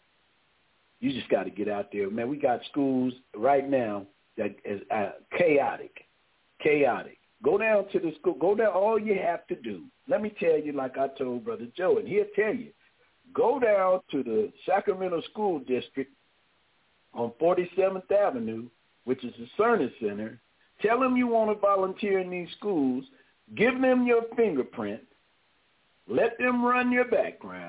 You just got to get out there. Man, we got schools right now that is uh, chaotic, chaotic. Go down to the school. Go down. All you have to do, let me tell you like I told Brother Joe, and he'll tell you, go down to the Sacramento School District on forty-seventh Avenue, which is the Cerner Center. Tell them you want to volunteer in these schools. Give them your fingerprint. Let them run your background.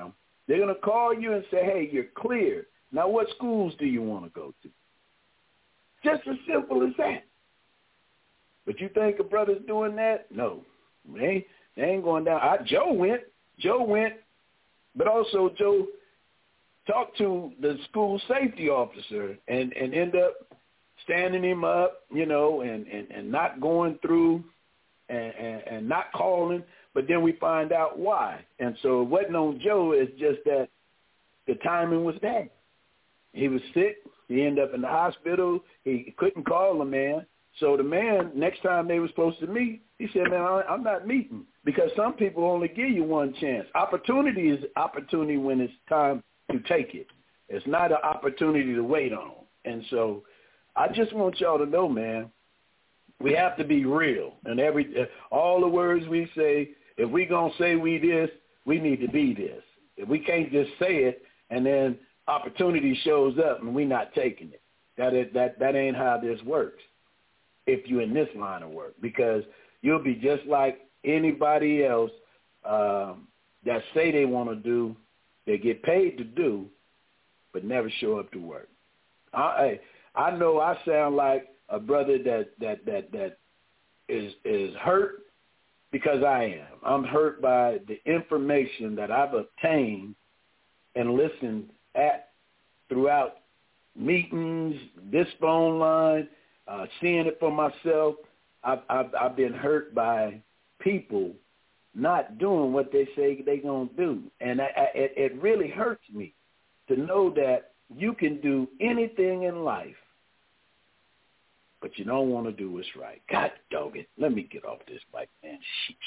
They're going to call you and say, hey, you're clear. Now, what schools do you want to go to? Just as simple as that. But you think a brother's doing that? No. They ain't, they ain't going down. I, Joe went. Joe went. But also, Joe talked to the school safety officer and, and end up standing him up, you know, and, and, and not going through and, and, and not calling. But then we find out why. And so it wasn't on Joe. It's just that the timing was bad. He was sick. He ended up in the hospital. He couldn't call the man. So the man, next time they were supposed to meet, he said, man, I'm not meeting, because some people only give you one chance. Opportunity is opportunity when it's time to take it. It's not an opportunity to wait on. And so I just want y'all to know, man, we have to be real. And every all the words we say, if we going to say we this, we need to be this. If we can't just say it and then opportunity shows up and we not taking it, that is, that that ain't how this works. If you're in this line of work, because you'll be just like anybody else um, that say they want to do, they get paid to do, but never show up to work. I I know I sound like a brother that that that that is is hurt because I am. I'm hurt by the information that I've obtained and listened at throughout meetings, this phone line. Uh, seeing it for myself, I've, I've, I've been hurt by people not doing what they say they're going to do. And I, I, it, it really hurts me to know that you can do anything in life, but you don't want to do what's right. God dog it. Let me get off this mic, man.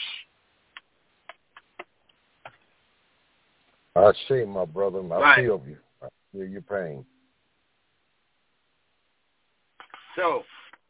Sheesh. I see, my brother. I right. feel you. I feel your pain. So,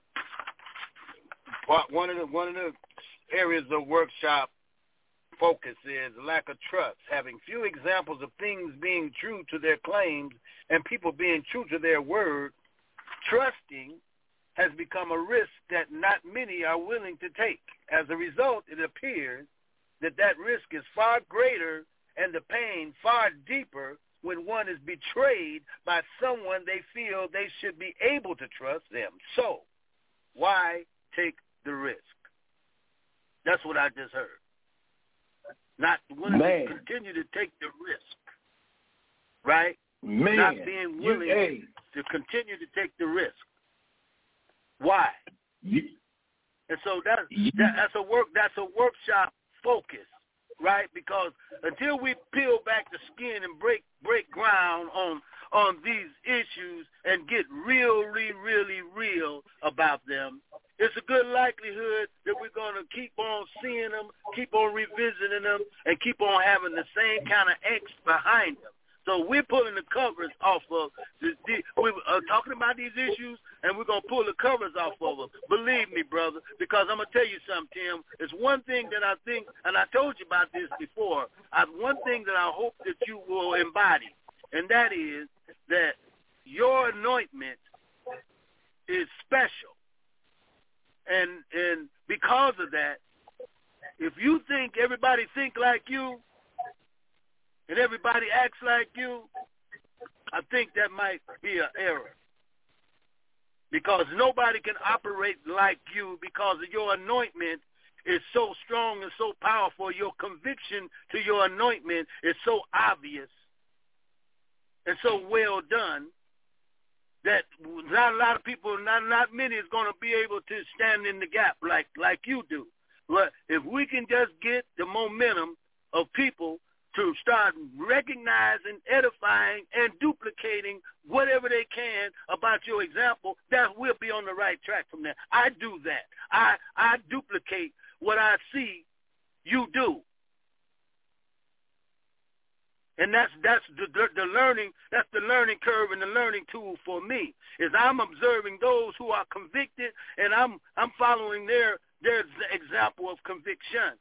one of the one of the areas of workshop focus is lack of trust, having few examples of things being true to their claims and people being true to their word. Trusting has become a risk that not many are willing to take. As a result, it appears that that risk is far greater and the pain far deeper when one is betrayed by someone they feel they should be able to trust them. So, why take the risk? That's what I just heard. Not willing Man. to continue to take the risk, right? Man. Not being willing you, hey. to continue to take the risk. Why? You, and so that, that that's a work that's a workshop focus. Right, because until we peel back the skin and break break ground on on these issues and get really, really real about them, it's a good likelihood that we're going to keep on seeing them, keep on revisiting them, and keep on having the same kind of angst behind them. So we're pulling the covers off of the, the we're uh, talking about these issues, and we're going to pull the covers off of them. Believe me, brother, because I'm going to tell you something, Tim. It's one thing that I think, and I told you about this before, I, one thing that I hope that you will embody, and that is that your anointment is special. And and because of that, if you think everybody think like you, and everybody acts like you, I think that might be an error. Because nobody can operate like you because of your anointment is so strong and so powerful. Your conviction to your anointment is so obvious and so well done that not a lot of people, not not many is going to be able to stand in the gap like, like you do. But if we can just get the momentum of people to start recognizing, edifying, and duplicating whatever they can about your example, that we'll be on the right track from there. I do that. I I duplicate what I see you do. And that's that's the, the, the learning, that's the learning curve and the learning tool for me, is I'm observing those who are convicted, and I'm I'm following their their example of conviction.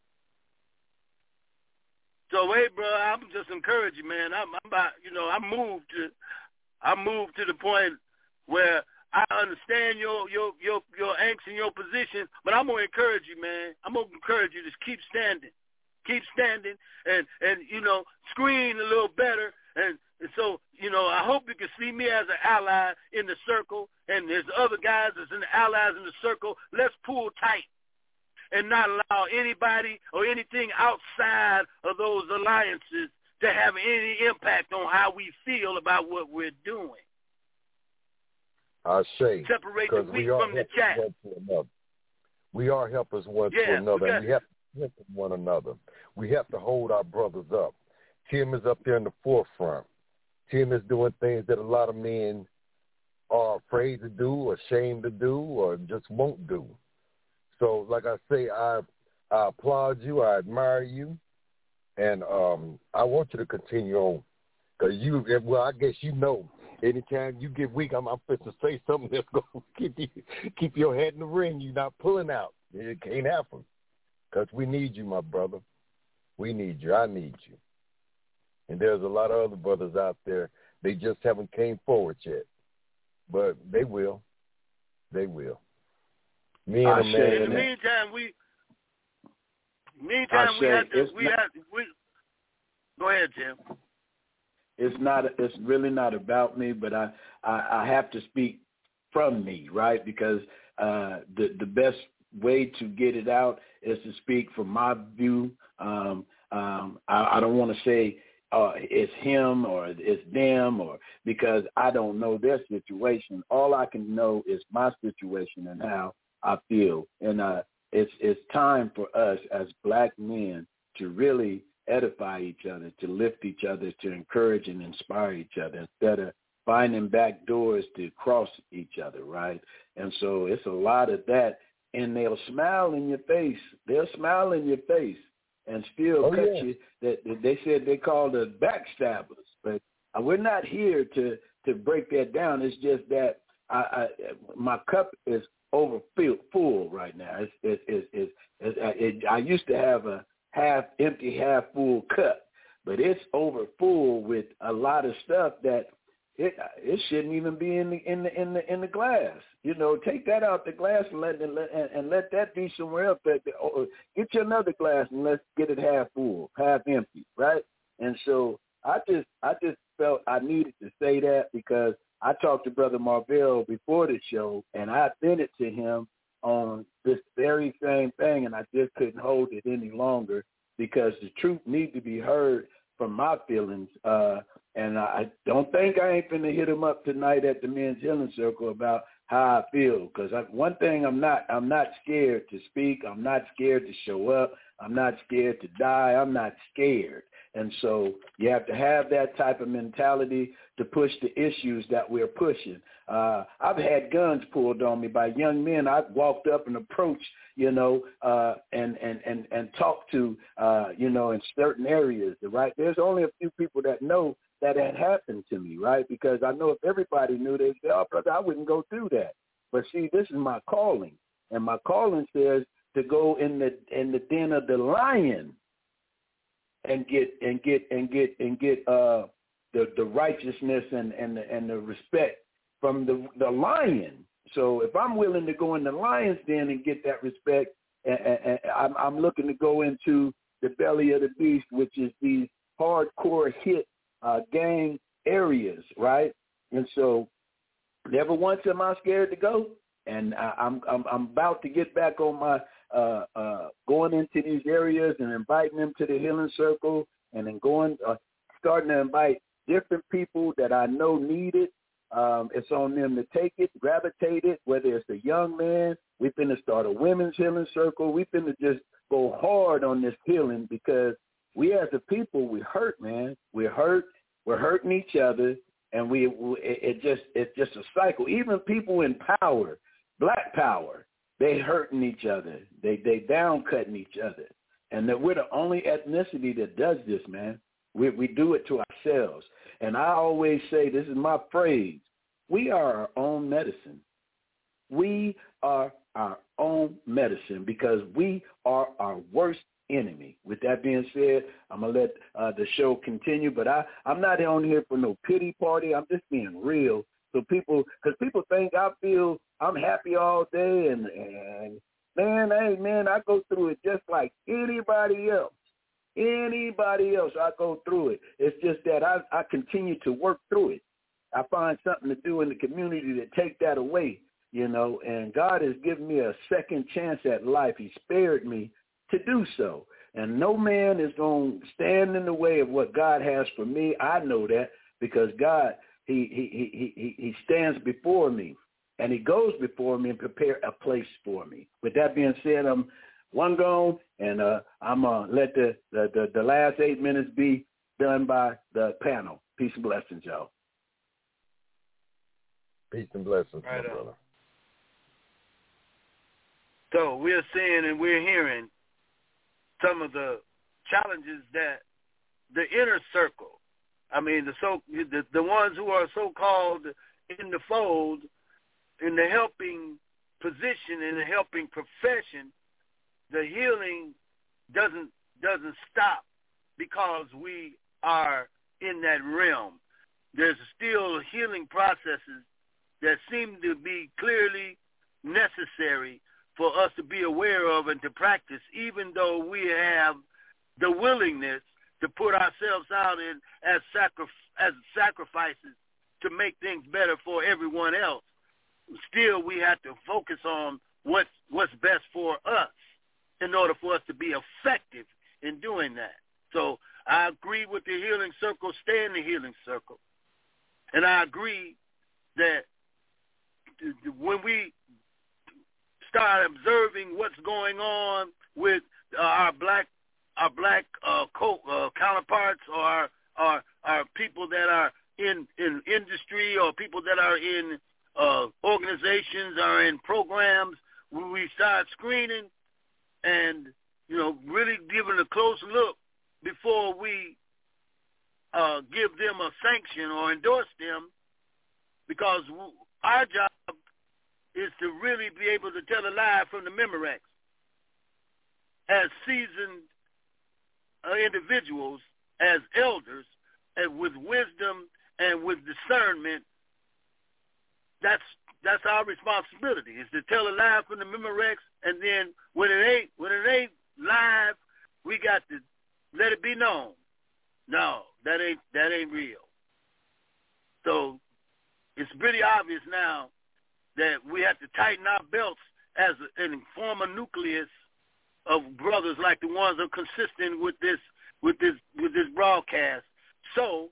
So, hey, bro, I'm just encouraging, man. I'm, I'm about, you know, I moved to, I moved to the point where I understand your your your your angst and your position, but I'm gonna encourage you, man. I'm gonna encourage you to keep standing, keep standing and, and you know, screen a little better. And, and so, you know, I hope you can see me as an ally in the circle, and there's other guys that's in the allies in the circle. Let's pull tight and not allow anybody or anything outside of those alliances to have any impact on how we feel about what we're doing. I say, separate the wheat from the chaff. We are helpers one yeah, to another, got, and we have to strengthen one another. We have to hold our brothers up. Tim is up there in the forefront. Tim is doing things that a lot of men are afraid to do, ashamed to do, or just won't do. So, like I say, I, I applaud you. I admire you. And um, I want you to continue on. Because you, well, I guess you know, anytime you get weak, I'm, I'm fit to say something that's going to keep you, keep your head in the ring. You're not pulling out. It can't happen. Because we need you, my brother. We need you. I need you. And there's a lot of other brothers out there. They just haven't came forward yet. But they will. They will. Me and a man. In the meantime, we meantime we have to we not, have we go ahead, Jim. It's not it's really not about me, but I, I, I have to speak from me, right? Because uh, the the best way to get it out is to speak from my view. Um, um, I, I don't want to say uh, it's him or it's them, or because I don't know their situation. All I can know is my situation and how I feel, and uh, it's it's time for us as black men to really edify each other, to lift each other, to encourage and inspire each other instead of finding back doors to cross each other, right? And so it's a lot of that, and they'll smile in your face. They'll smile in your face and still oh, cut yeah. you. That they said they called us backstabbers, but we're not here to to break that down. It's just that I, I my cup is over full right now. It's, it's, it's, it's, it's, it, I used to have a half empty, half full cup, but it's over full with a lot of stuff that it it shouldn't even be in the in the in the in the glass. You know, take that out the glass and let and, and let that be somewhere else. That, or get you another glass and let's get it half full, half empty, right? And so I just I just felt I needed to say that because I talked to Brother Marvell before the show, and I sent it to him on this very same thing, and I just couldn't hold it any longer because the truth needs to be heard from my feelings. Uh, and I don't think I ain't finna hit him up tonight at the Men's Healing Circle about how I feel, because one thing I'm not, I'm not scared to speak. I'm not scared to show up. I'm not scared to die. I'm not scared. And so you have to have that type of mentality to push the issues that we're pushing. Uh, I've had guns pulled on me by young men. I've walked up and approached, you know, uh, and, and, and, and talked to, uh, you know, in certain areas, right? There's only a few people that know that had happened to me, right? Because I know if everybody knew, they'd say, oh, brother, I wouldn't go through that. But see, this is my calling. And my calling says to go in the in the den of the lion and get and get and get and get uh the, the righteousness and, and the and the respect from the the lion. So if I'm willing to go in the lion's den and get that respect, and, and, and I'm, I'm looking to go into the belly of the beast, which is these hardcore hit uh, gang areas, right? And so never once am I scared to go. And I, I'm I'm I'm about to get back on my uh, uh, going into these areas and inviting them to the healing circle, and then going uh, starting to invite different people that I know need it. Um, it's on them to take it, gravitate it. Whether it's a young man, we finna start a women's healing circle. We finna just go hard on this healing because we as a people we hurt, man. We're hurt. We're hurting each other, and we, we it just it's just a cycle. Even people in power. Black power, they hurting each other. They they down cutting each other. And that we're the only ethnicity that does this, man. We we do it to ourselves. And I always say, this is my phrase, we are our own medicine. We are our own medicine because we are our worst enemy. With that being said, I'm going to let uh, the show continue. But I, I'm not on here for no pity party. I'm just being real. So people, because people think I feel I'm happy all day, and, and man, hey, man, I go through it just like anybody else. Anybody else, I go through it. It's just that I, I continue to work through it. I find something to do in the community to take that away, you know, and God has given me a second chance at life. He spared me to do so. And no man is going to stand in the way of what God has for me. I know that because God, he, he, he, he, he stands before me, and he goes before me and prepare a place for me. With that being said, I'm one gone, and uh, I'm going to let the, the, the, the last eight minutes be done by the panel. Peace and blessings, y'all. Peace and blessings, right my on. brother. So we're seeing and we're hearing some of the challenges that the inner circle, I mean, the so the, the ones who are so-called in the fold, in the helping position, in the helping profession, the healing doesn't doesn't stop because we are in that realm. There's still healing processes that seem to be clearly necessary for us to be aware of and to practice, even though we have the willingness to put ourselves out in as, sacri- as sacrifices to make things better for everyone else. Still, we have to focus on what's, what's best for us in order for us to be effective in doing that. So I agree with the healing circle, stay in the healing circle. And I agree that when we start observing what's going on with uh, our black our black uh, co- uh, counterparts or our, our, our people that are in, in industry or people that are in uh, organizations or in programs, when we start screening and, you know, really giving a close look before we uh, give them a sanction or endorse them, because our job is to really be able to tell a lie from the Memorex. As seasoned uh, individuals, as elders, and with wisdom and with discernment, that's that's our responsibility, is to tell a lie from the Memorex, and then when it ain't when it ain't live, we got to let it be known. No, that ain't that ain't real. So it's pretty obvious now that we have to tighten our belts as a, and form a nucleus of brothers like the ones that are consistent with this with this with this broadcast. So,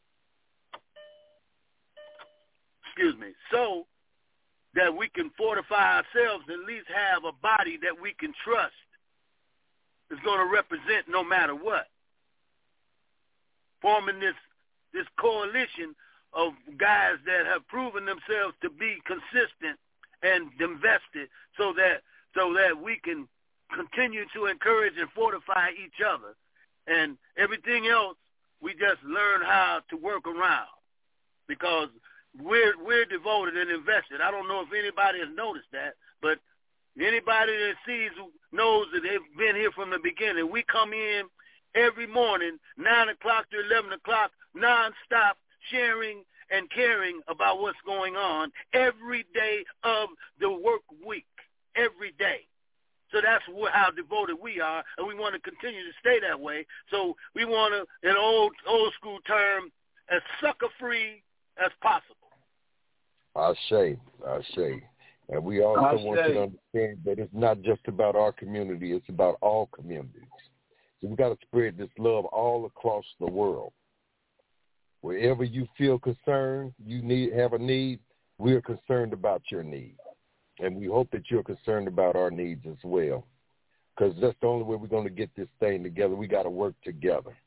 excuse me, so that we can fortify ourselves and at least have a body that we can trust is going to represent no matter what. Forming this this coalition of guys that have proven themselves to be consistent and invested, so that so that we can continue to encourage and fortify each other, and everything else we just learn how to work around, because we're we're devoted and invested. I don't know if anybody has noticed that, but anybody that sees knows that they've been here from the beginning. We come in every morning, nine o'clock to eleven o'clock, nonstop, sharing and caring about what's going on every day of the work week, every day. So that's how devoted we are, and we want to continue to stay that way. So we want to, in old old school term, as sucker-free as possible. Ashe, Ashe. And we also Ashe. want you to understand that it's not just about our community, it's about all communities. So we got to spread this love all across the world. Wherever you feel concerned, you need have a need, we are concerned about your need. And we hope that you're concerned about our needs as well, because that's the only way we're going to get this thing together. We got to work together.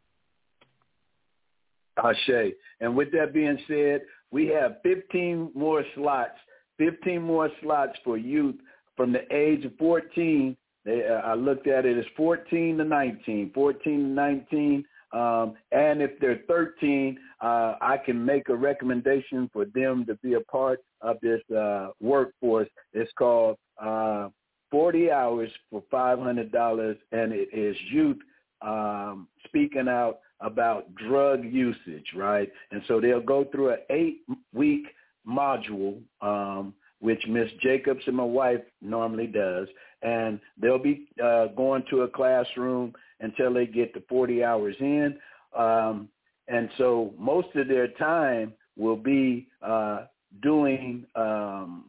Ashe. And with that being said, we have fifteen more slots, fifteen more slots for youth from the age of fourteen. They, uh, I looked at it as fourteen to nineteen, fourteen to nineteen. Um, and if they're thirteen, uh, I can make a recommendation for them to be a part of this uh, workforce. It's called uh, forty hours for five hundred dollars, and it is youth um, speaking out about drug usage, right? And so they'll go through an eight-week module um, which Miss Jacobs and my wife normally does, and they'll be uh, going to a classroom until they get to forty hours in. Um, and so most of their time will be uh, doing um,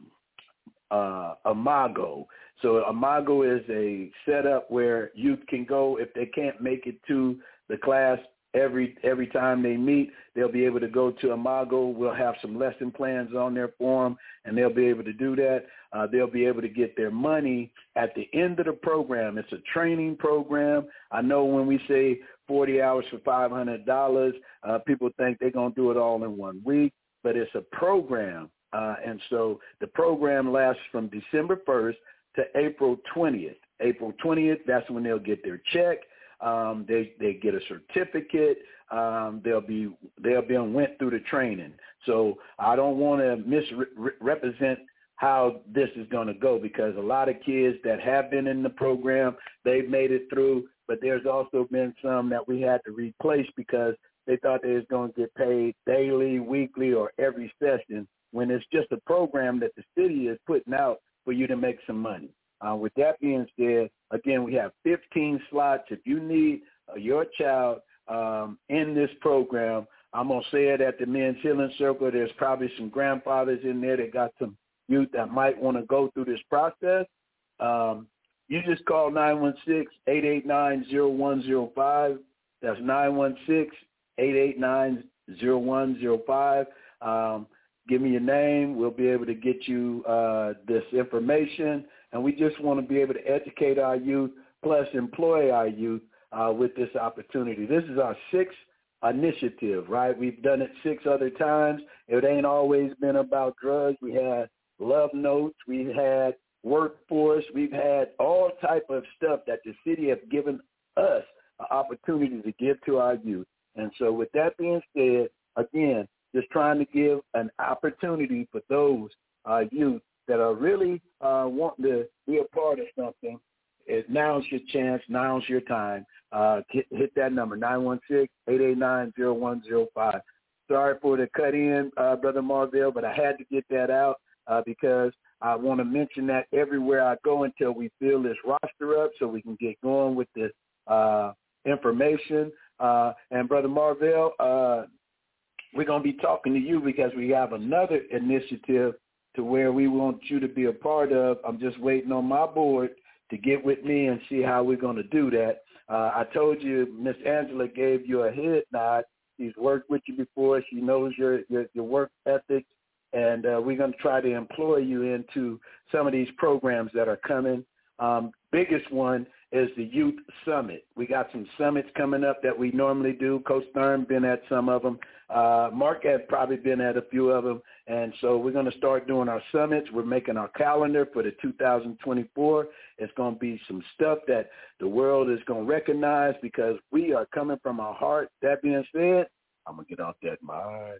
uh, Imago. So Imago is a setup where youth can go if they can't make it to the class every every time they meet. They'll be able to go to Imago. We'll have some lesson plans on there for them, and they'll be able to do that. Uh, they'll be able to get their money at the end of the program. It's a training program. I know when we say forty hours for five hundred dollars, uh, people think they're going to do it all in one week, but it's a program. Uh, and so the program lasts from December first to April twentieth. April twentieth, that's when they'll get their check. Um, they they get a certificate. Um, they'll be they'll be went through the training. So I don't want to misrepresent how this is going to go, because a lot of kids that have been in the program, they've made it through. But there's also been some that we had to replace because they thought they was going to get paid daily, weekly, or every session, when it's just a program that the city is putting out for you to make some money. Uh, with that being said, again, we have fifteen slots. If you need uh, your child um, in this program, I'm going to say it at the Men's Healing Circle. There's probably some grandfathers in there that got some youth that might want to go through this process. Um, you just call nine one six, eight eight nine, zero one zero five. That's nine one six, eight eight nine, zero one zero five. Um, give me your name. We'll be able to get you uh, this information. And we just want to be able to educate our youth, plus employ our youth uh, with this opportunity. This is our sixth initiative, right? We've done it six other times. It ain't always been about drugs. We had love notes. We've had workforce. We've had all type of stuff that the city have given us an opportunity to give to our youth. And so with that being said, again, just trying to give an opportunity for those uh, youth that are really uh, wanting to be a part of something. It, now's your chance. Now's your time. Uh, hit, hit that number, nine one six, eight eight nine, zero one zero five. Sorry for the cut in, uh, Brother Marvell, but I had to get that out uh, because I want to mention that everywhere I go until we fill this roster up so we can get going with this uh, information. Uh, and Brother Marvell, uh, we're going to be talking to you because we have another initiative to where we want you to be a part of. I'm just waiting on my board to get with me and see how we're going to do that. Uh, I told you Miss Angela gave you a head nod. She's worked with you before. She knows your, your, your work ethic, and uh, we're going to try to employ you into some of these programs that are coming. Um, biggest one is the Youth Summit. We got some summits coming up that we normally do. Coach Stern been at some of them. Uh, Mark had probably been at a few of them. And so we're going to start doing our summits. We're making our calendar for the two thousand twenty-four. It's going to be some stuff that the world is going to recognize because we are coming from our heart. That being said, I'm going to get off that mic.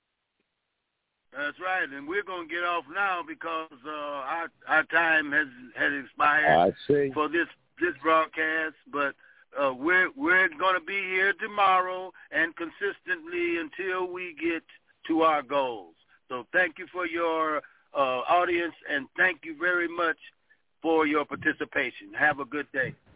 That's right, and we're going to get off now because uh, our our time has has expired I see. for this this broadcast. But uh, we're we're going to be here tomorrow and consistently until we get to our goals. So thank you for your uh, audience, and thank you very much for your participation. Have a good day.